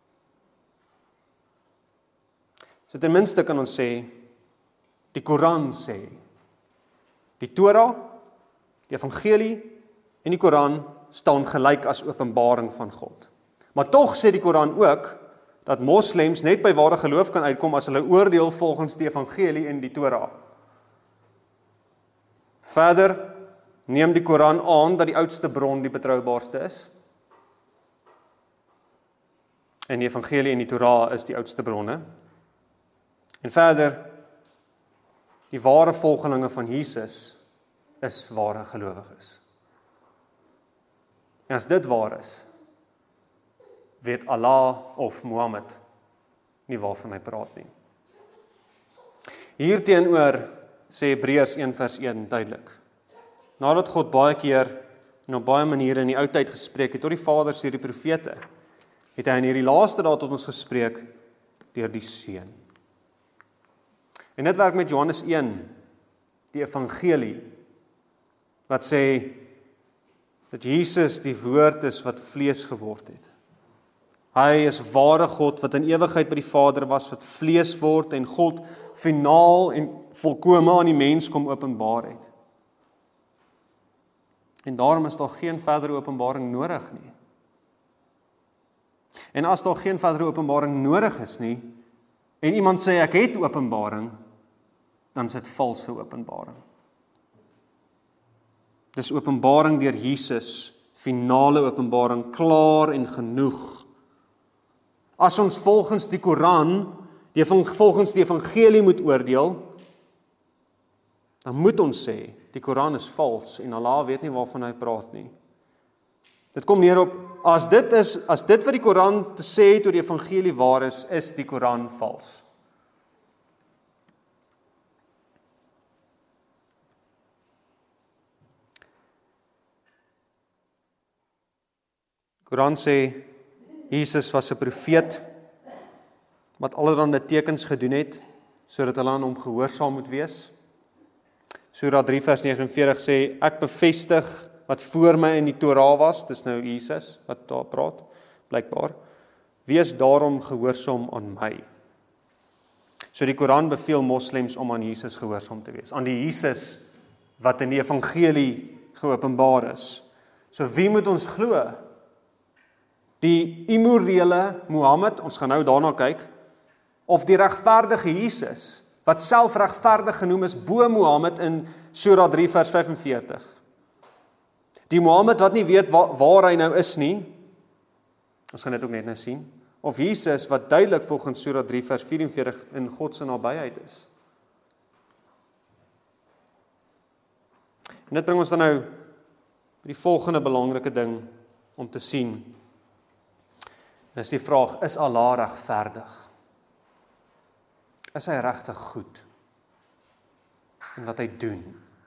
So ten minste kan ons sê, die Koran sê, die Torah, die evangelie en die Koran staan gelyk as openbaring van God. Maar tog sê die Koran ook, dat moslems net by ware geloof kan uitkom as hulle oordeel volgens die evangelie en die Torah. Verder neem die Koran aan dat die oudste bron die betroubaarste is. En die evangelie en die Torah is die oudste bronne. En verder, die ware volgelinge van Jesus is ware gelowiges. En as dit waar is, weet Allah of Mohammed nie waarvan hy praat nie. Hierteenoor sê Hebreërs 1 vers 1 duidelik. Nadat God baie keer en op baie maniere in die ou tyd gespreek het tot die vaders deur die profete, het hy in hierdie laaste dae tot ons gespreek deur die Seun. En dit werk met Johannes 1, die evangelie, wat sê dat Jesus die woord is wat vlees geword het. Hy is ware God wat in ewigheid by die Vader was, wat vlees word en God finaal en volkome aan die mens kom openbaar het. En daarom is daar geen verdere openbaring nodig nie. En as daar geen verdere openbaring nodig is nie, en iemand sê ek het openbaring, dan is dit valse openbaring. Dis openbaring deur Jesus, finale openbaring, klaar en genoeg. As ons volgens die Koran, volgens die evangelie moet oordeel, dan moet ons sê, die Koran is vals en Allah weet nie waarvan hy praat nie. Dit kom neer op, as dit wat die Koran te sê het oor die evangelie waar is die Koran vals. Koran sê, Jesus was 'n profeet, wat allerhande tekens gedoen het, sodat hulle aan hom gehoorsaam moet wees. Sura 3 vers 49 sê, ek bevestig wat voor my in die Torah was, dis nou Jesus wat daar praat, blykbaar, wees daarom gehoorsaam aan my. So die Koran beveel moslems om aan Jesus gehoorsaam te wees, aan die Jesus wat in die evangelie geopenbaar is. So wie moet ons glo? Die immorele Mohammed, ons gaan nou daarna kyk, of die regverdige Jesus, wat self regverdig genoem is bo Mohammed in Sura 3 vers 45. Die Mohammed wat nie weet waar hy nou is nie, ons gaan dit ook net nou sien, of Jesus wat duidelik volgens Sura 3 vers 44 in God se nabyheid is. En dit bring ons dan nou by die volgende belangrike ding om te sien. Dis die vraag, is Allah regverdig? Is hy regtig goed in wat hy doen?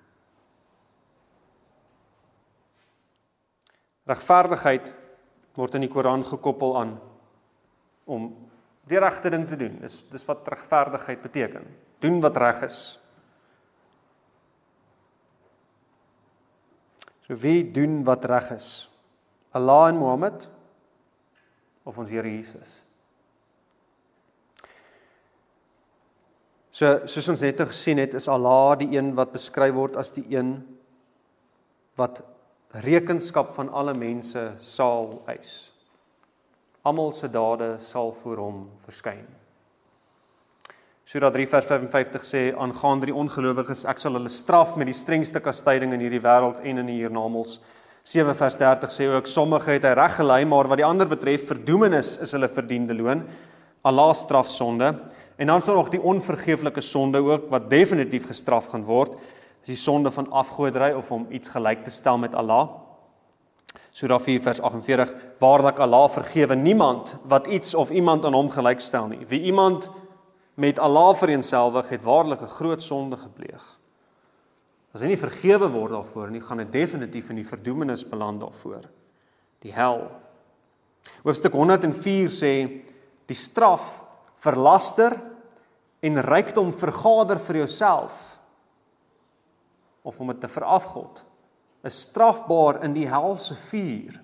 Regverdigheid word in die Koran gekoppel aan om die regte ding te doen. Dis wat regverdigheid beteken. Doen wat reg is. So wie doen wat reg is? Allah en Mohammed of ons Here Jesus? Soos ons net gesien het, is Allah die een wat beskryf word as die een wat rekenskap van alle mense sal eis. Almal se dade sal voor hom verskyn. Sura 3 vers 55 sê, aangaande die ongelowiges, ek sal hulle straf met die strengste kastyding in hierdie wêreld en in die hiernamaals. 7 vers 30 sê ook, sommige het hy reg gelei, maar wat die ander betref, verdoemenis is hulle verdiende loon. Allah straf sonde. En dan is daar nog die onvergeeflike sonde ook, wat definitief gestraf gaan word, is die sonde van afgoderry of om iets gelyk te stel met Allah. Sura 4 vers 48, waarlik Allah vergewe niemand wat iets of iemand aan hom gelyk stel nie. Wie iemand met Allah vereenselwig het waarlik 'n groot sonde gepleeg. As hy nie vergewe word daarvoor nie, gaan hy definitief in die verdoemenis beland daarvoor. Die hel. Hoofstuk 104 sê, die straf vir laster en rykdom vergader vir jouself, of om dit te verafgod, is strafbaar in die helse vuur.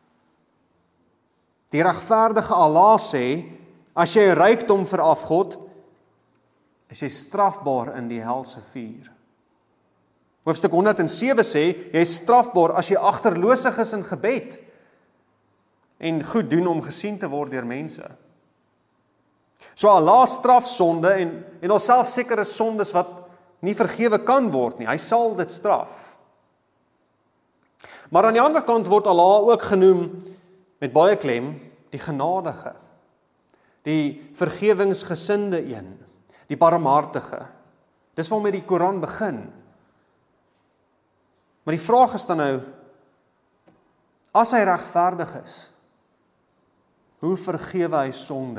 Die regverdige Allah sê, as jy rykdom verafgod, is jy strafbaar in die helse vuur. Hoofstuk 107 sê, jy is strafbaar as jy agterloosig is in gebed en goed doen om gesien te word deur mense. So Allah straf sonde en alself sekere sondes wat nie vergewe kan word nie. Hy sal dit straf. Maar aan die ander kant word Allah ook genoem met baie klem die genadige, die vergewingsgesinde een, die barmhartige. Dis waarmee die Koran begin. Maar die vraag is dan nou, as hy regverdig is, hoe vergewe hy sonde?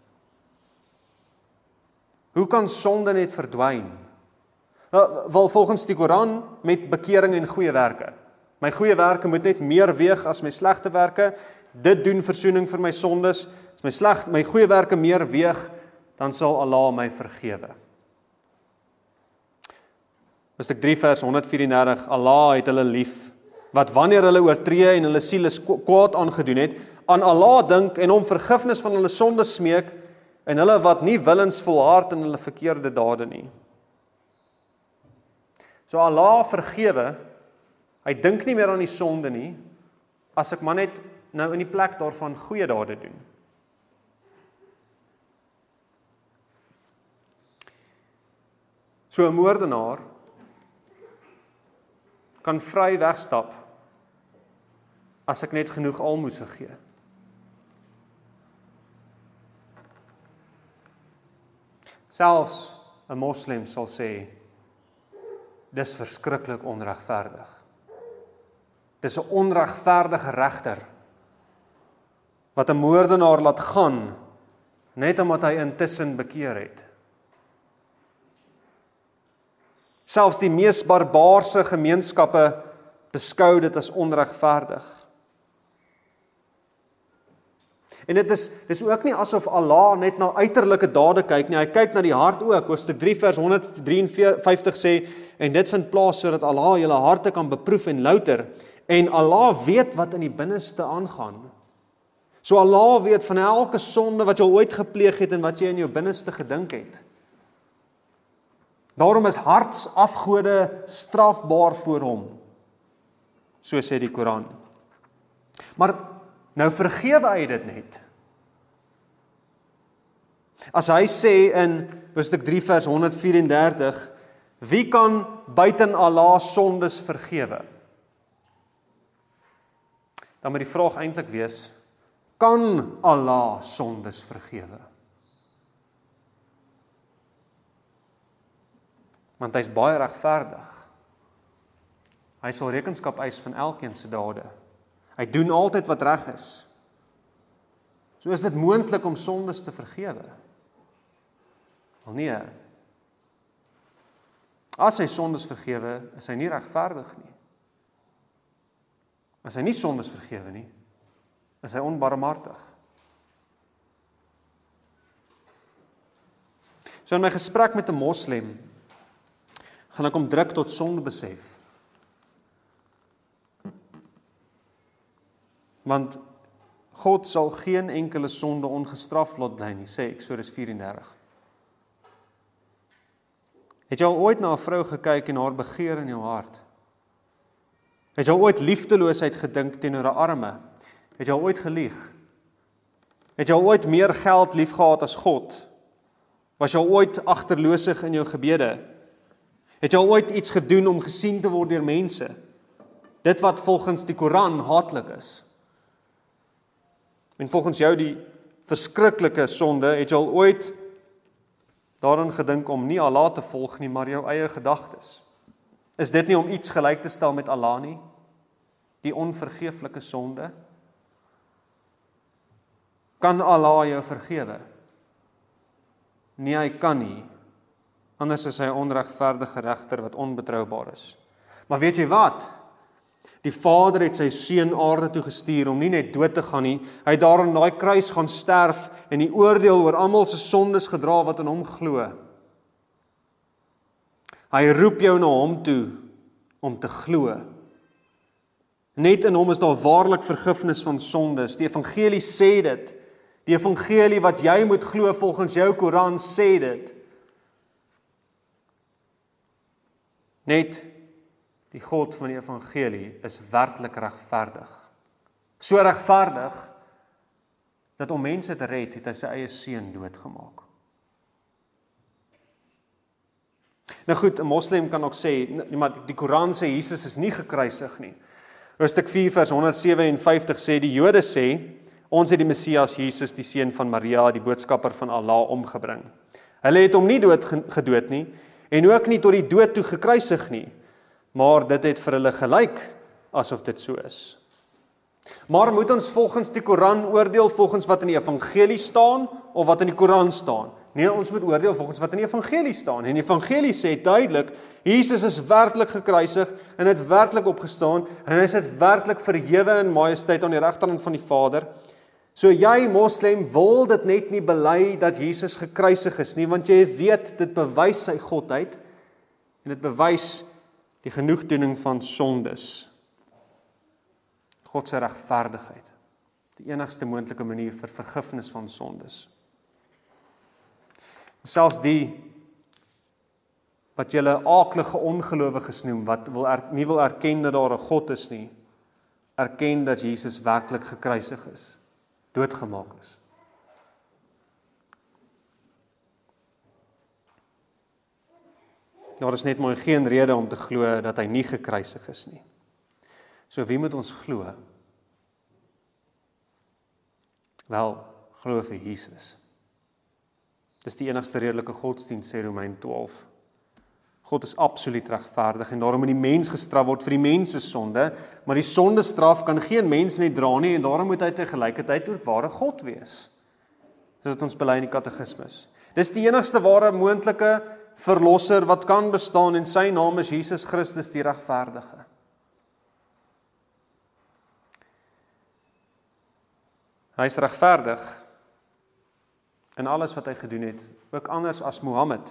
Hoe kan sonde net verdwyn? Wel volgens die Koran met bekering en goeie werke. My goeie werke moet net meer weeg as my slegte werke. Dit doen versoening vir my sondes. As my goeie werke meer weeg, dan sal Allah my vergewe. Hoofstuk 3 vers 134, Allah het hulle lief, wat wanneer hulle oortree en hulle siele kwaad aangedoen het, aan Allah dink en hom vergifnis van hulle sondes smeek, en hulle wat nie willens volhard in hulle verkeerde dade nie. So Allah vergewe, hy dink nie meer aan die sonde nie, as ek maar net nou in die plek daarvan goeie dade doen. So 'n moordenaar kan vry wegstap as ek net genoeg almoses gee. Selfs 'n moslim sal sê, dis verskriklik onregverdig. Dis 'n onregverdige regter wat 'n moordenaar laat gaan net omdat hy intussen bekeer het. Selfs die mees barbaarse gemeenskappe beskou dit as onregverdig. En dit is ook nie asof Allah net na uiterlike dade kyk nie, hy kyk na die hart ook. Hoofstuk 3 vers 153 sê, en dit vind plaas sodat Allah julle harte kan beproef en louter, en Allah weet wat in die binneste aangaan. So Allah weet van elke sonde wat jy ooit gepleeg het en wat jy in jou binneste gedink het. Daarom is hartsafgode strafbaar voor hom, so sê die Koran. Maar nou vergewe hy dit net. As hy sê in hoofstuk 3 vers 134, wie kan buiten Allah sondes vergewe? Dan moet die vraag eintlik wees, kan Allah sondes vergewe? Want hy is baie regverdig. Hy sal rekenskap eis van elkeen se dade. Hy doen altyd wat reg is. So is dit moontlik om sondes te vergewe? Wel nee. As hy sondes vergewe, is hy nie regverdig nie. As hy nie sondes vergewe nie, is hy onbarmhartig. So in my gesprek met 'n moslim, gaan ek hom druk tot sondebesef. Want God sal geen enkele sonde ongestraf laat bly nie, sê Eksodus 34. Het jy al ooit na 'n vrou gekyk en haar begeer in jou hart? Het jy al ooit liefdeloosheid gedink teenoor 'n arme? Het jy al ooit gelieg? Het jy al ooit meer geld liefgehad as God? Was jy al ooit agterloosig in jou gebede? Het jy al ooit iets gedoen om gesien te word deur mense? Dit wat volgens die Koran haatlik is. En volgens jou die verskriklike sonde, het jy al ooit daarin gedink om nie Allah te volg nie, maar jou eie gedagtes? Is dit nie om iets gelyk te stel met Allah nie? Die onvergeeflike sonde? Kan Allah jou vergewe? Nee, hy kan nie. Anders is hy 'n onregverdige regter wat onbetroubaar is. Maar weet jy wat? Die Vader het sy seun aarde toe gestuur om nie net dood te gaan nie, hy het daar aan daai kruis gaan sterf en die oordeel oor almal se sondes gedra wat in hom glo. Hy roep jou na hom toe om te glo. Net in hom is daar waarlik vergifnis van sondes. Die evangelie sê dit. Die evangelie wat jy moet glo volgens jou Koran sê dit. Net die God van die evangelie is werklik regverdig. So regverdig, dat om mense te red, het hy sy eie seun doodgemaak. Nou goed, 'n moslim kan ook sê, maar die Koran sê Jesus is nie gekruisig nie. Hoofstuk 4 vers 157 sê, die Jode sê, ons het die Messias Jesus, die seun van Maria, die boodskapper van Allah, omgebring. Hulle het hom nie gedood nie, en ook nie tot die dood toe gekruisig nie, maar dit het vir hulle gelyk asof dit so is. Maar moet ons volgens die Koran oordeel volgens wat in die evangelie staan, of wat in die Koran staan? Nee, ons moet oordeel volgens wat in die evangelie staan. En die evangelie sê duidelik, Jesus is werklik gekruisig, en het werklik opgestaan, en hy sit werklik verhewe in majesteit aan die regterhand van die Vader. So jy, moslim, wil dit net nie bely dat Jesus gekruisig is nie, want jy weet, dit bewys sy godheid, en dit bewys die genoegdoening van sondes. God se regverdigheid. Die enigste moontlike manier vir vergifnis van sondes. Selfs die wat julle aaklige ongelowiges noem, wat nie wil erken dat daar 'n God is nie, erken dat Jesus werklik gekruisig is, doodgemaak is. Daar is net mooi geen rede om te glo dat hy nie gekruisig is nie. So wie moet ons glo? Wel, glo vir Jesus. Dis die enigste redelike godsdienst, sê Romeine 12. God is absoluut regverdig en daarom moet die mens gestraf word vir die mens se sonde, maar die sondestraf kan geen mens net dra nie en daarom moet hy tegelykertyd ook ware God wees. Dis wat ons bely in die katekismes. Dis die enigste ware moontlike verlosser wat kan bestaan en sy naam is Jesus Christus die regverdige. Hy is regverdig in alles wat hy gedoen het, ook anders as Mohammed.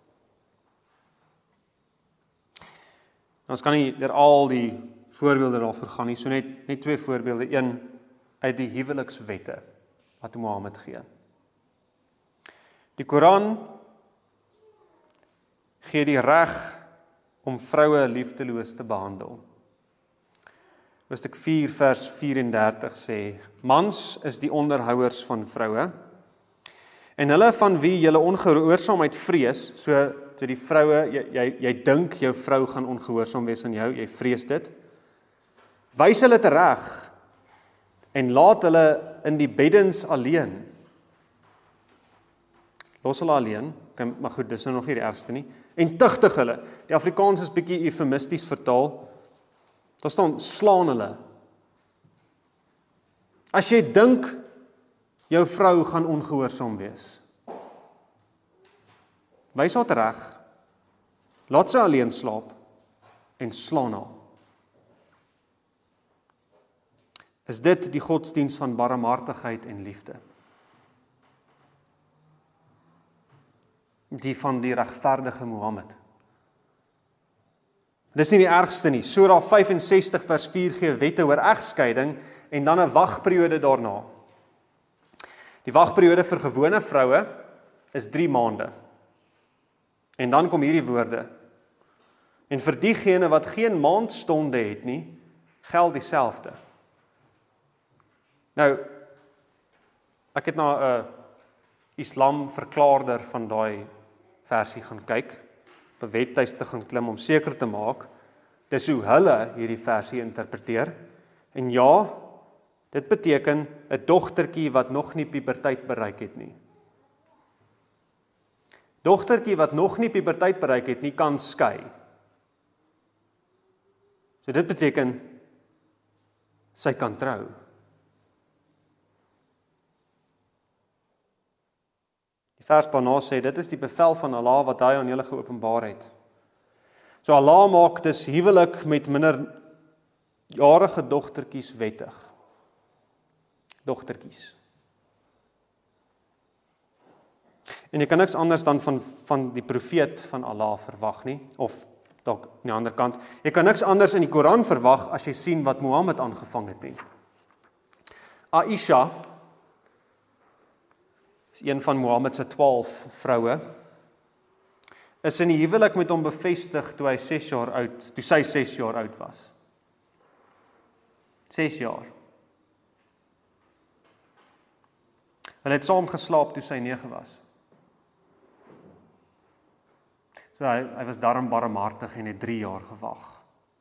Ons kan nie deur al die voorbeelde daarvoor gaan nie, so net twee voorbeelde, een uit die huwelikswette wat Mohammed gee. Die Koran gee die reg om vroue liefdeloos te behandel. Hoofstuk 4 vers 34 sê, mans is die onderhouers van vroue, en hulle van wie julle ongehoorsaamheid vrees, so die vroue, jy dink jou vrou gaan ongehoorsaam wees aan jou, jy vrees dit, wys hulle tereg, en laat hulle in die beddens alleen. Los hulle alleen, maar goed, dis nou nog nie die ergste nie, en tugtig hulle, die Afrikaans is bietjie eufemisties vertaal, daar staan, slaan hulle. As jy dink, jou vrou gaan ongehoorsaam wees, wys haar tereg, laat sy alleen slaap, en slaan haar. Is dit die godsdienst van barmhartigheid en liefde? Die van die regverdige Mohammed. Dis nie die ergste nie. Surah 65 vers 4 gee wette oor egskeiding en dan 'n wagperiode daarna. Die wagperiode vir gewone vroue is 3 maande. En dan kom hierdie woorde. En vir diegene wat geen maandstonde het nie, geld dieselfde. Nou, ek het na 'n Islam verklaarder van daai versie gaan kyk, op 'n webtuiste gaan klim om seker te maak, dis hoe hulle hierdie versie interpreteer. En ja, dit beteken 'n dogtertjie wat nog nie puberteit bereik het nie. Dogtertjie wat nog nie puberteit bereik het nie, kan skei. So dit beteken, sy kan trou. Die vers daarna sê, dit is die bevel van Allah wat hy aan julle geopenbaar het. So Allah maak dus huwelik met minderjarige dogtertjies wettig. Dogtertjies. En jy kan niks anders dan van die profeet van Allah verwag nie, of dalk aan die ander kant, jy kan niks anders in die Koran verwag as jy sien wat Mohammed aangevang het nie. Aisha is een van Mohammed se 12 vroue, is in die huwelik met hom bevestig toe sy 6 jaar oud was. 6 jaar. Hulle het saam geslaap toe sy 9 was. So hy was darm barmhartig en het 3 jaar gewag.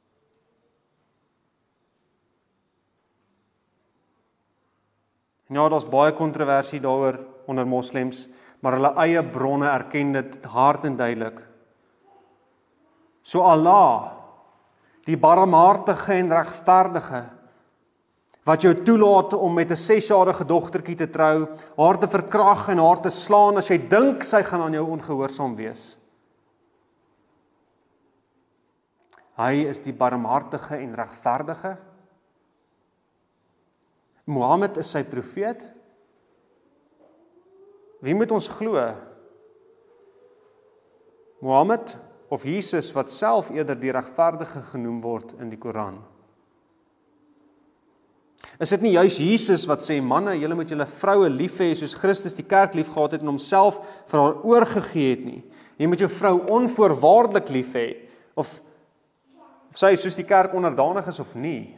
En ja, daar's baie kontroversie daaroor onder moslems, maar hulle eie bronne erken dit hard en duidelik. So Allah, die barmhartige en regverdige, wat jou toelaat om met 'n 6-jarige dogtertjie te trou, haar te verkrag en haar te slaan as jy dink sy gaan aan jou ongehoorsaam wees. Hy is die barmhartige en regverdige. Mohammed is sy profeet. Wie moet ons glo? Mohammed of Jesus wat self eerder die regverdige genoem word in die Koran? Is dit nie juis Jesus wat sê, manne, julle moet julle vroue lief hê soos Christus die kerk lief gehad het en homself vir haar oorgegee het nie? Jy moet jou vrou onvoorwaardelik lief hê, of sy soos die kerk onderdanig is of nie?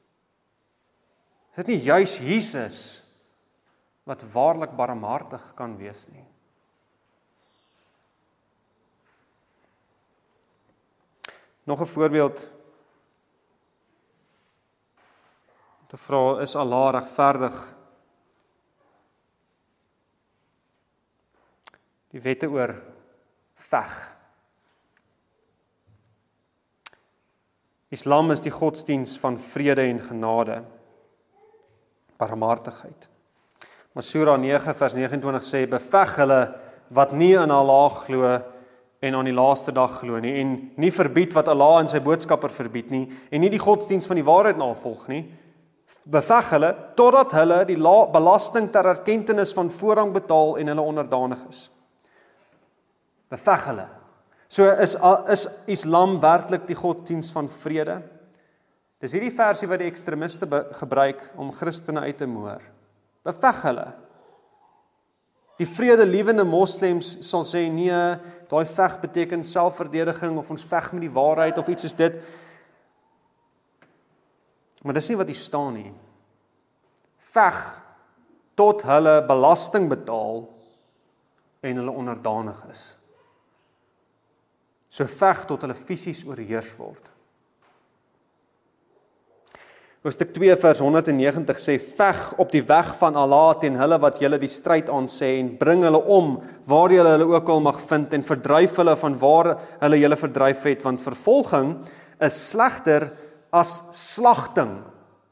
Is dit nie juis Jesus wat waarlik barmhartig kan wees nie? Nog 'n voorbeeld. Te vra, is Allah regverdig? Die wette oor veg. Islam is die godsdiens van vrede en genade, barmhartigheid. Maar Surah 9 vers 29 sê, beveg hulle wat nie in Allah glo en aan die laaste dag glo nie, en nie verbied wat Allah en sy boodskapper verbied nie, en nie die godsdiens van die waarheid navolg nie, beveg hulle totdat hulle die belasting ter erkentenis van voorrang betaal en hulle onderdanig is. Beveg hulle. So is Islam werklik die godsdiens van vrede? Dis hierdie versie wat die ekstremiste gebruik om Christene uit te moor. Beveg hulle. Die vredelewende moslems sal sê, nee, daai veg beteken selfverdediging, of ons veg met die waarheid, of iets soos dit. Maar dis nie wat hier staan nie. Veg tot hulle belasting betaal en hulle onderdanig is. So veg tot hulle fisies oorheers word. Hoofstuk 2 vers 190 sê, veg op die weg van Allah teen hulle wat julle die stryd aansê, en bring hulle om waar julle hulle ook al mag vind, en verdryf hulle van waar hulle julle verdryf het, want vervolging is slegter as slagting.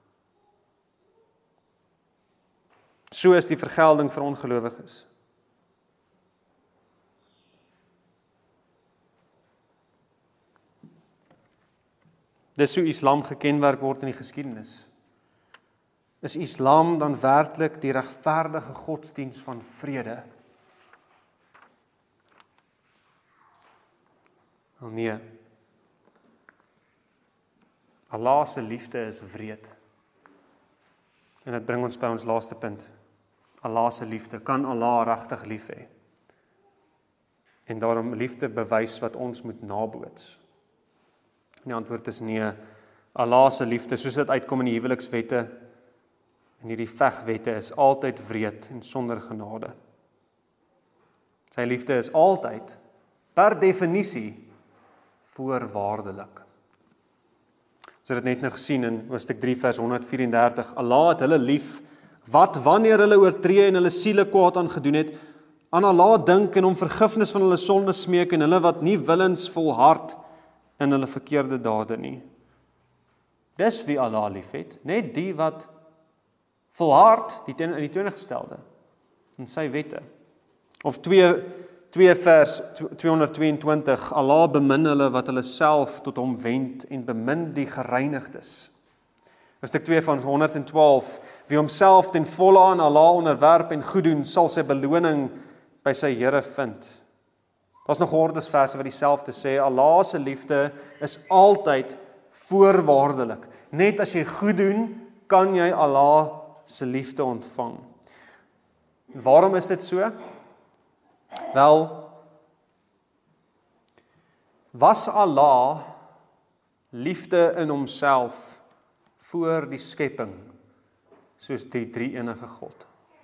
So is die vergelding vir ongelowiges. Dis hoe Islam gekenmerk word in die geskiedenis. Is Islam dan werklik die regverdige godsdiens van vrede? Wel nee. Allah se liefde is wreed. En dit bring ons by ons laaste punt. Allah se liefde. Kan Allah regtig lief hê? En daarom liefde bewys wat ons moet naboots. En die antwoord is nee. Allah se liefde, soos dit uitkom in die huwelikswette en hierdie vegwette, is altyd wreed en sonder genade. Sy liefde is altyd, per definisie, voorwaardelik. Ons het dit net nou gesien in hoofstuk 3 vers 134. Allah het hulle lief, wat wanneer hulle oortree en hulle siele kwaad aangedoen het, aan Allah dink en om vergifnis van hulle sonde smeek en hulle wat nie willens volhard in hulle verkeerde dade nie. Dis wie Allah lief het, net die wat volhard in die teenoorgestelde in sy wette. Of 2 vers 222, Allah bemin hulle wat hulle self tot hom wend en bemin die gereinigdes. Hoofstuk 2 van 112, wie homself ten volle aan Allah onderwerp en goed doen, sal sy beloning by sy Here vind. Daar's nog ordesverse wat dieselfde sê, Allah se liefde is altyd voorwaardelik. Net as jy goed doen, kan jy Allah se liefde ontvang. Waarom is dit so? Wel, was Allah liefde in homself voor die skepping, soos die drie-enige God?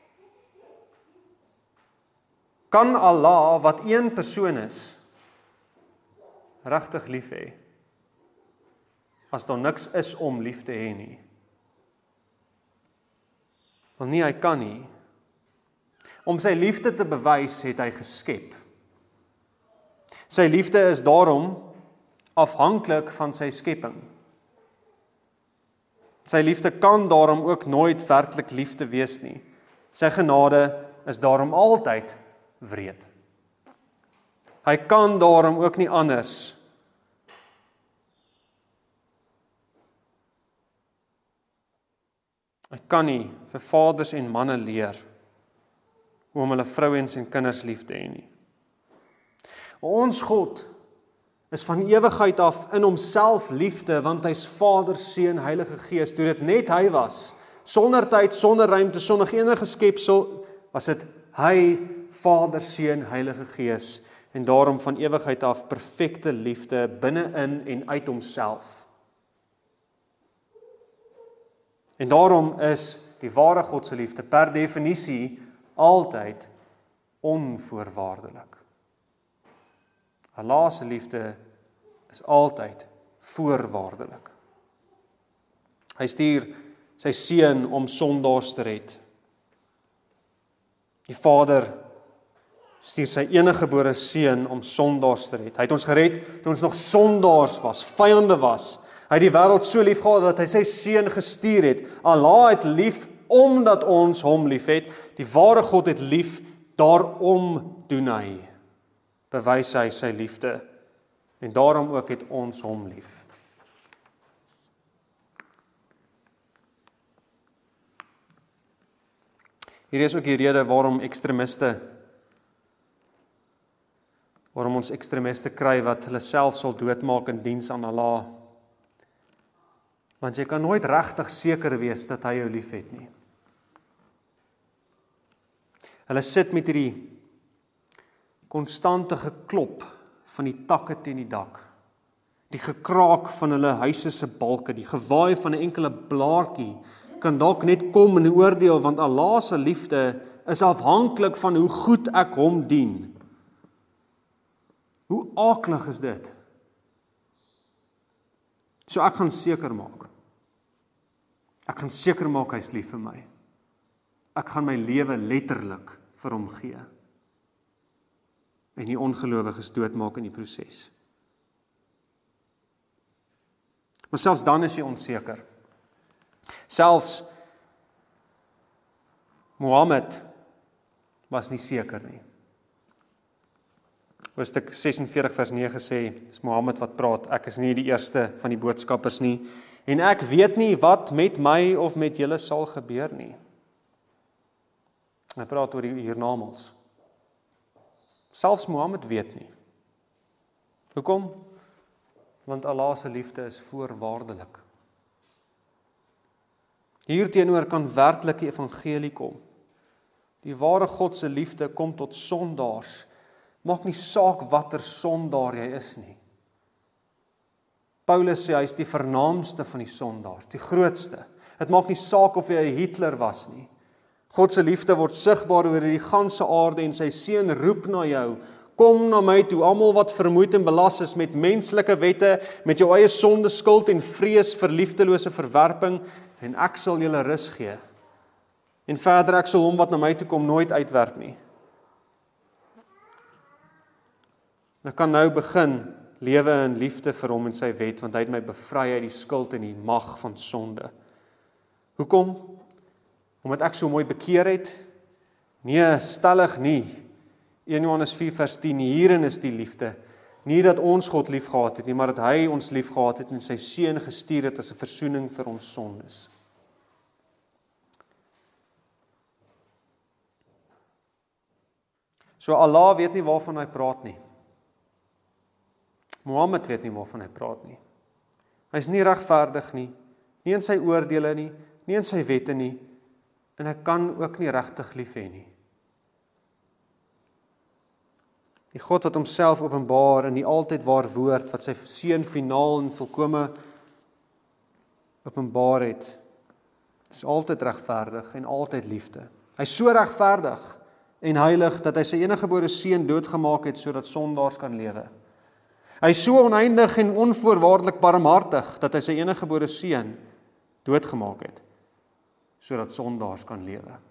Kan Allah, wat een persoon is, regtig lief hê, as daar niks is om lief te hê nie? Want nie, hy kan nie. Om sy liefde te bewys, het hy geskep. Sy liefde is daarom afhanklik van sy skepping. Sy liefde kan daarom ook nooit werklik liefde wees nie. Sy genade is daarom altyd wreed. Hy kan daarom ook nie anders Hy kan nie vir vaders en manne leer hoe om hulle vrouens en kinders lief te hê nie. Ons God is van ewigheid af in homself liefde, want hy's Vader, Seun, Heilige Gees. Toe dit net hy was, sonder tyd, sonder ruimte, sonder enige skepsel, was dit hy, Vader, Seun, Heilige Gees, en daarom van ewigheid af perfekte liefde binne-in en uit homself. En daarom is die ware God se liefde per definisie altyd onvoorwaardelik. Allah se liefde is altyd voorwaardelik. Hy stuur sy seun om sondaars te red. Die Vader stuur sy eniggebore seun om sondaars te red. Hy het ons gered toe ons nog sondaars was, vyande was. Hy het die wêreld so lief gehad dat hy sy seun gestuur het. Allah het lief omdat ons hom lief het. Die ware God het lief, daarom doen hy. Bewys hy sy liefde. En daarom ook het ons hom lief. Hier is ook die rede waarom ons ekstremiste kry wat hulle self sal doodmaak in diens aan Allah. Want jy kan nooit regtig seker wees dat hy jou lief het nie. Hulle sit met hierdie konstante geklop van die takke teen die dak, die gekraak van hulle huise se balke, die gewaai van 'n enkele blaartjie, kan dalk net kom in oordeel, want Allah se liefde is afhanklik van hoe goed ek hom dien. Hoe aaklig is dit? So ek gaan seker maak. Ek gaan seker maak hy's lief vir my. Ek gaan my lewe letterlik vir hom gee. En die ongelowiges doodmaak in die proses. Maar selfs dan is jy onseker. Selfs Mohammed was nie seker nie. Hoofstuk 46 vers 9 sê, dis Mohammed wat praat, ek is nie die eerste van die boodskappers nie, en ek weet nie wat met my of met julle sal gebeur nie. Hy praat oor die hiernamaals. Selfs Mohammed weet nie. Hoekom? Want Allah se liefde is voorwaardelik. Hierteenoor kan werklik die evangelie kom. Die ware God se liefde kom tot sondaars. Maak nie saak watter sondaar jy is nie. Paulus sê hy is die vernaamste van die sondaars, die grootste. Dit maak nie saak of jy 'n Hitler was nie. God se liefde word sigbaar oor die ganse aarde en sy seun roep na jou. Kom na my toe, almal wat vermoeid en belas is met menslike wette, met jou eie sonde, skuld en vrees vir liefdelose verwerping, en ek sal julle rus gee. En verder, ek sal hom wat na my toe kom nooit uitwerp nie. Ek kan nou begin lewe in liefde vir hom en sy wet, want hy het my bevry uit die skuld en die mag van sonde. Hoekom? Omdat ek so mooi bekeer het? Nee, stellig nie. 1 Johannes 4 vers 10, hierin is die liefde. Nie dat ons God lief gehad het nie, maar dat hy ons lief gehad het en sy seun gestuur het as 'n versoening vir ons sondes. So Allah weet nie waarvan hy praat nie. Mohammed weet nie waarvan hy praat nie. Hy is nie regverdig nie, nie in sy oordeele nie, nie in sy wette nie, en hy kan ook nie regtig lief hê nie. Die God wat homself openbaar in die altyd waar woord, wat sy seun finaal en volkome openbaar het, is altyd regverdig en altyd liefde. Hy is so regverdig en heilig, dat hy sy eniggebore seun doodgemaak het, sodat sondaars kan lewe. Hy is so oneindig en onvoorwaardelik barmhartig, dat hy sy eniggebore seun doodgemaak het, sodat sondaars kan lewe.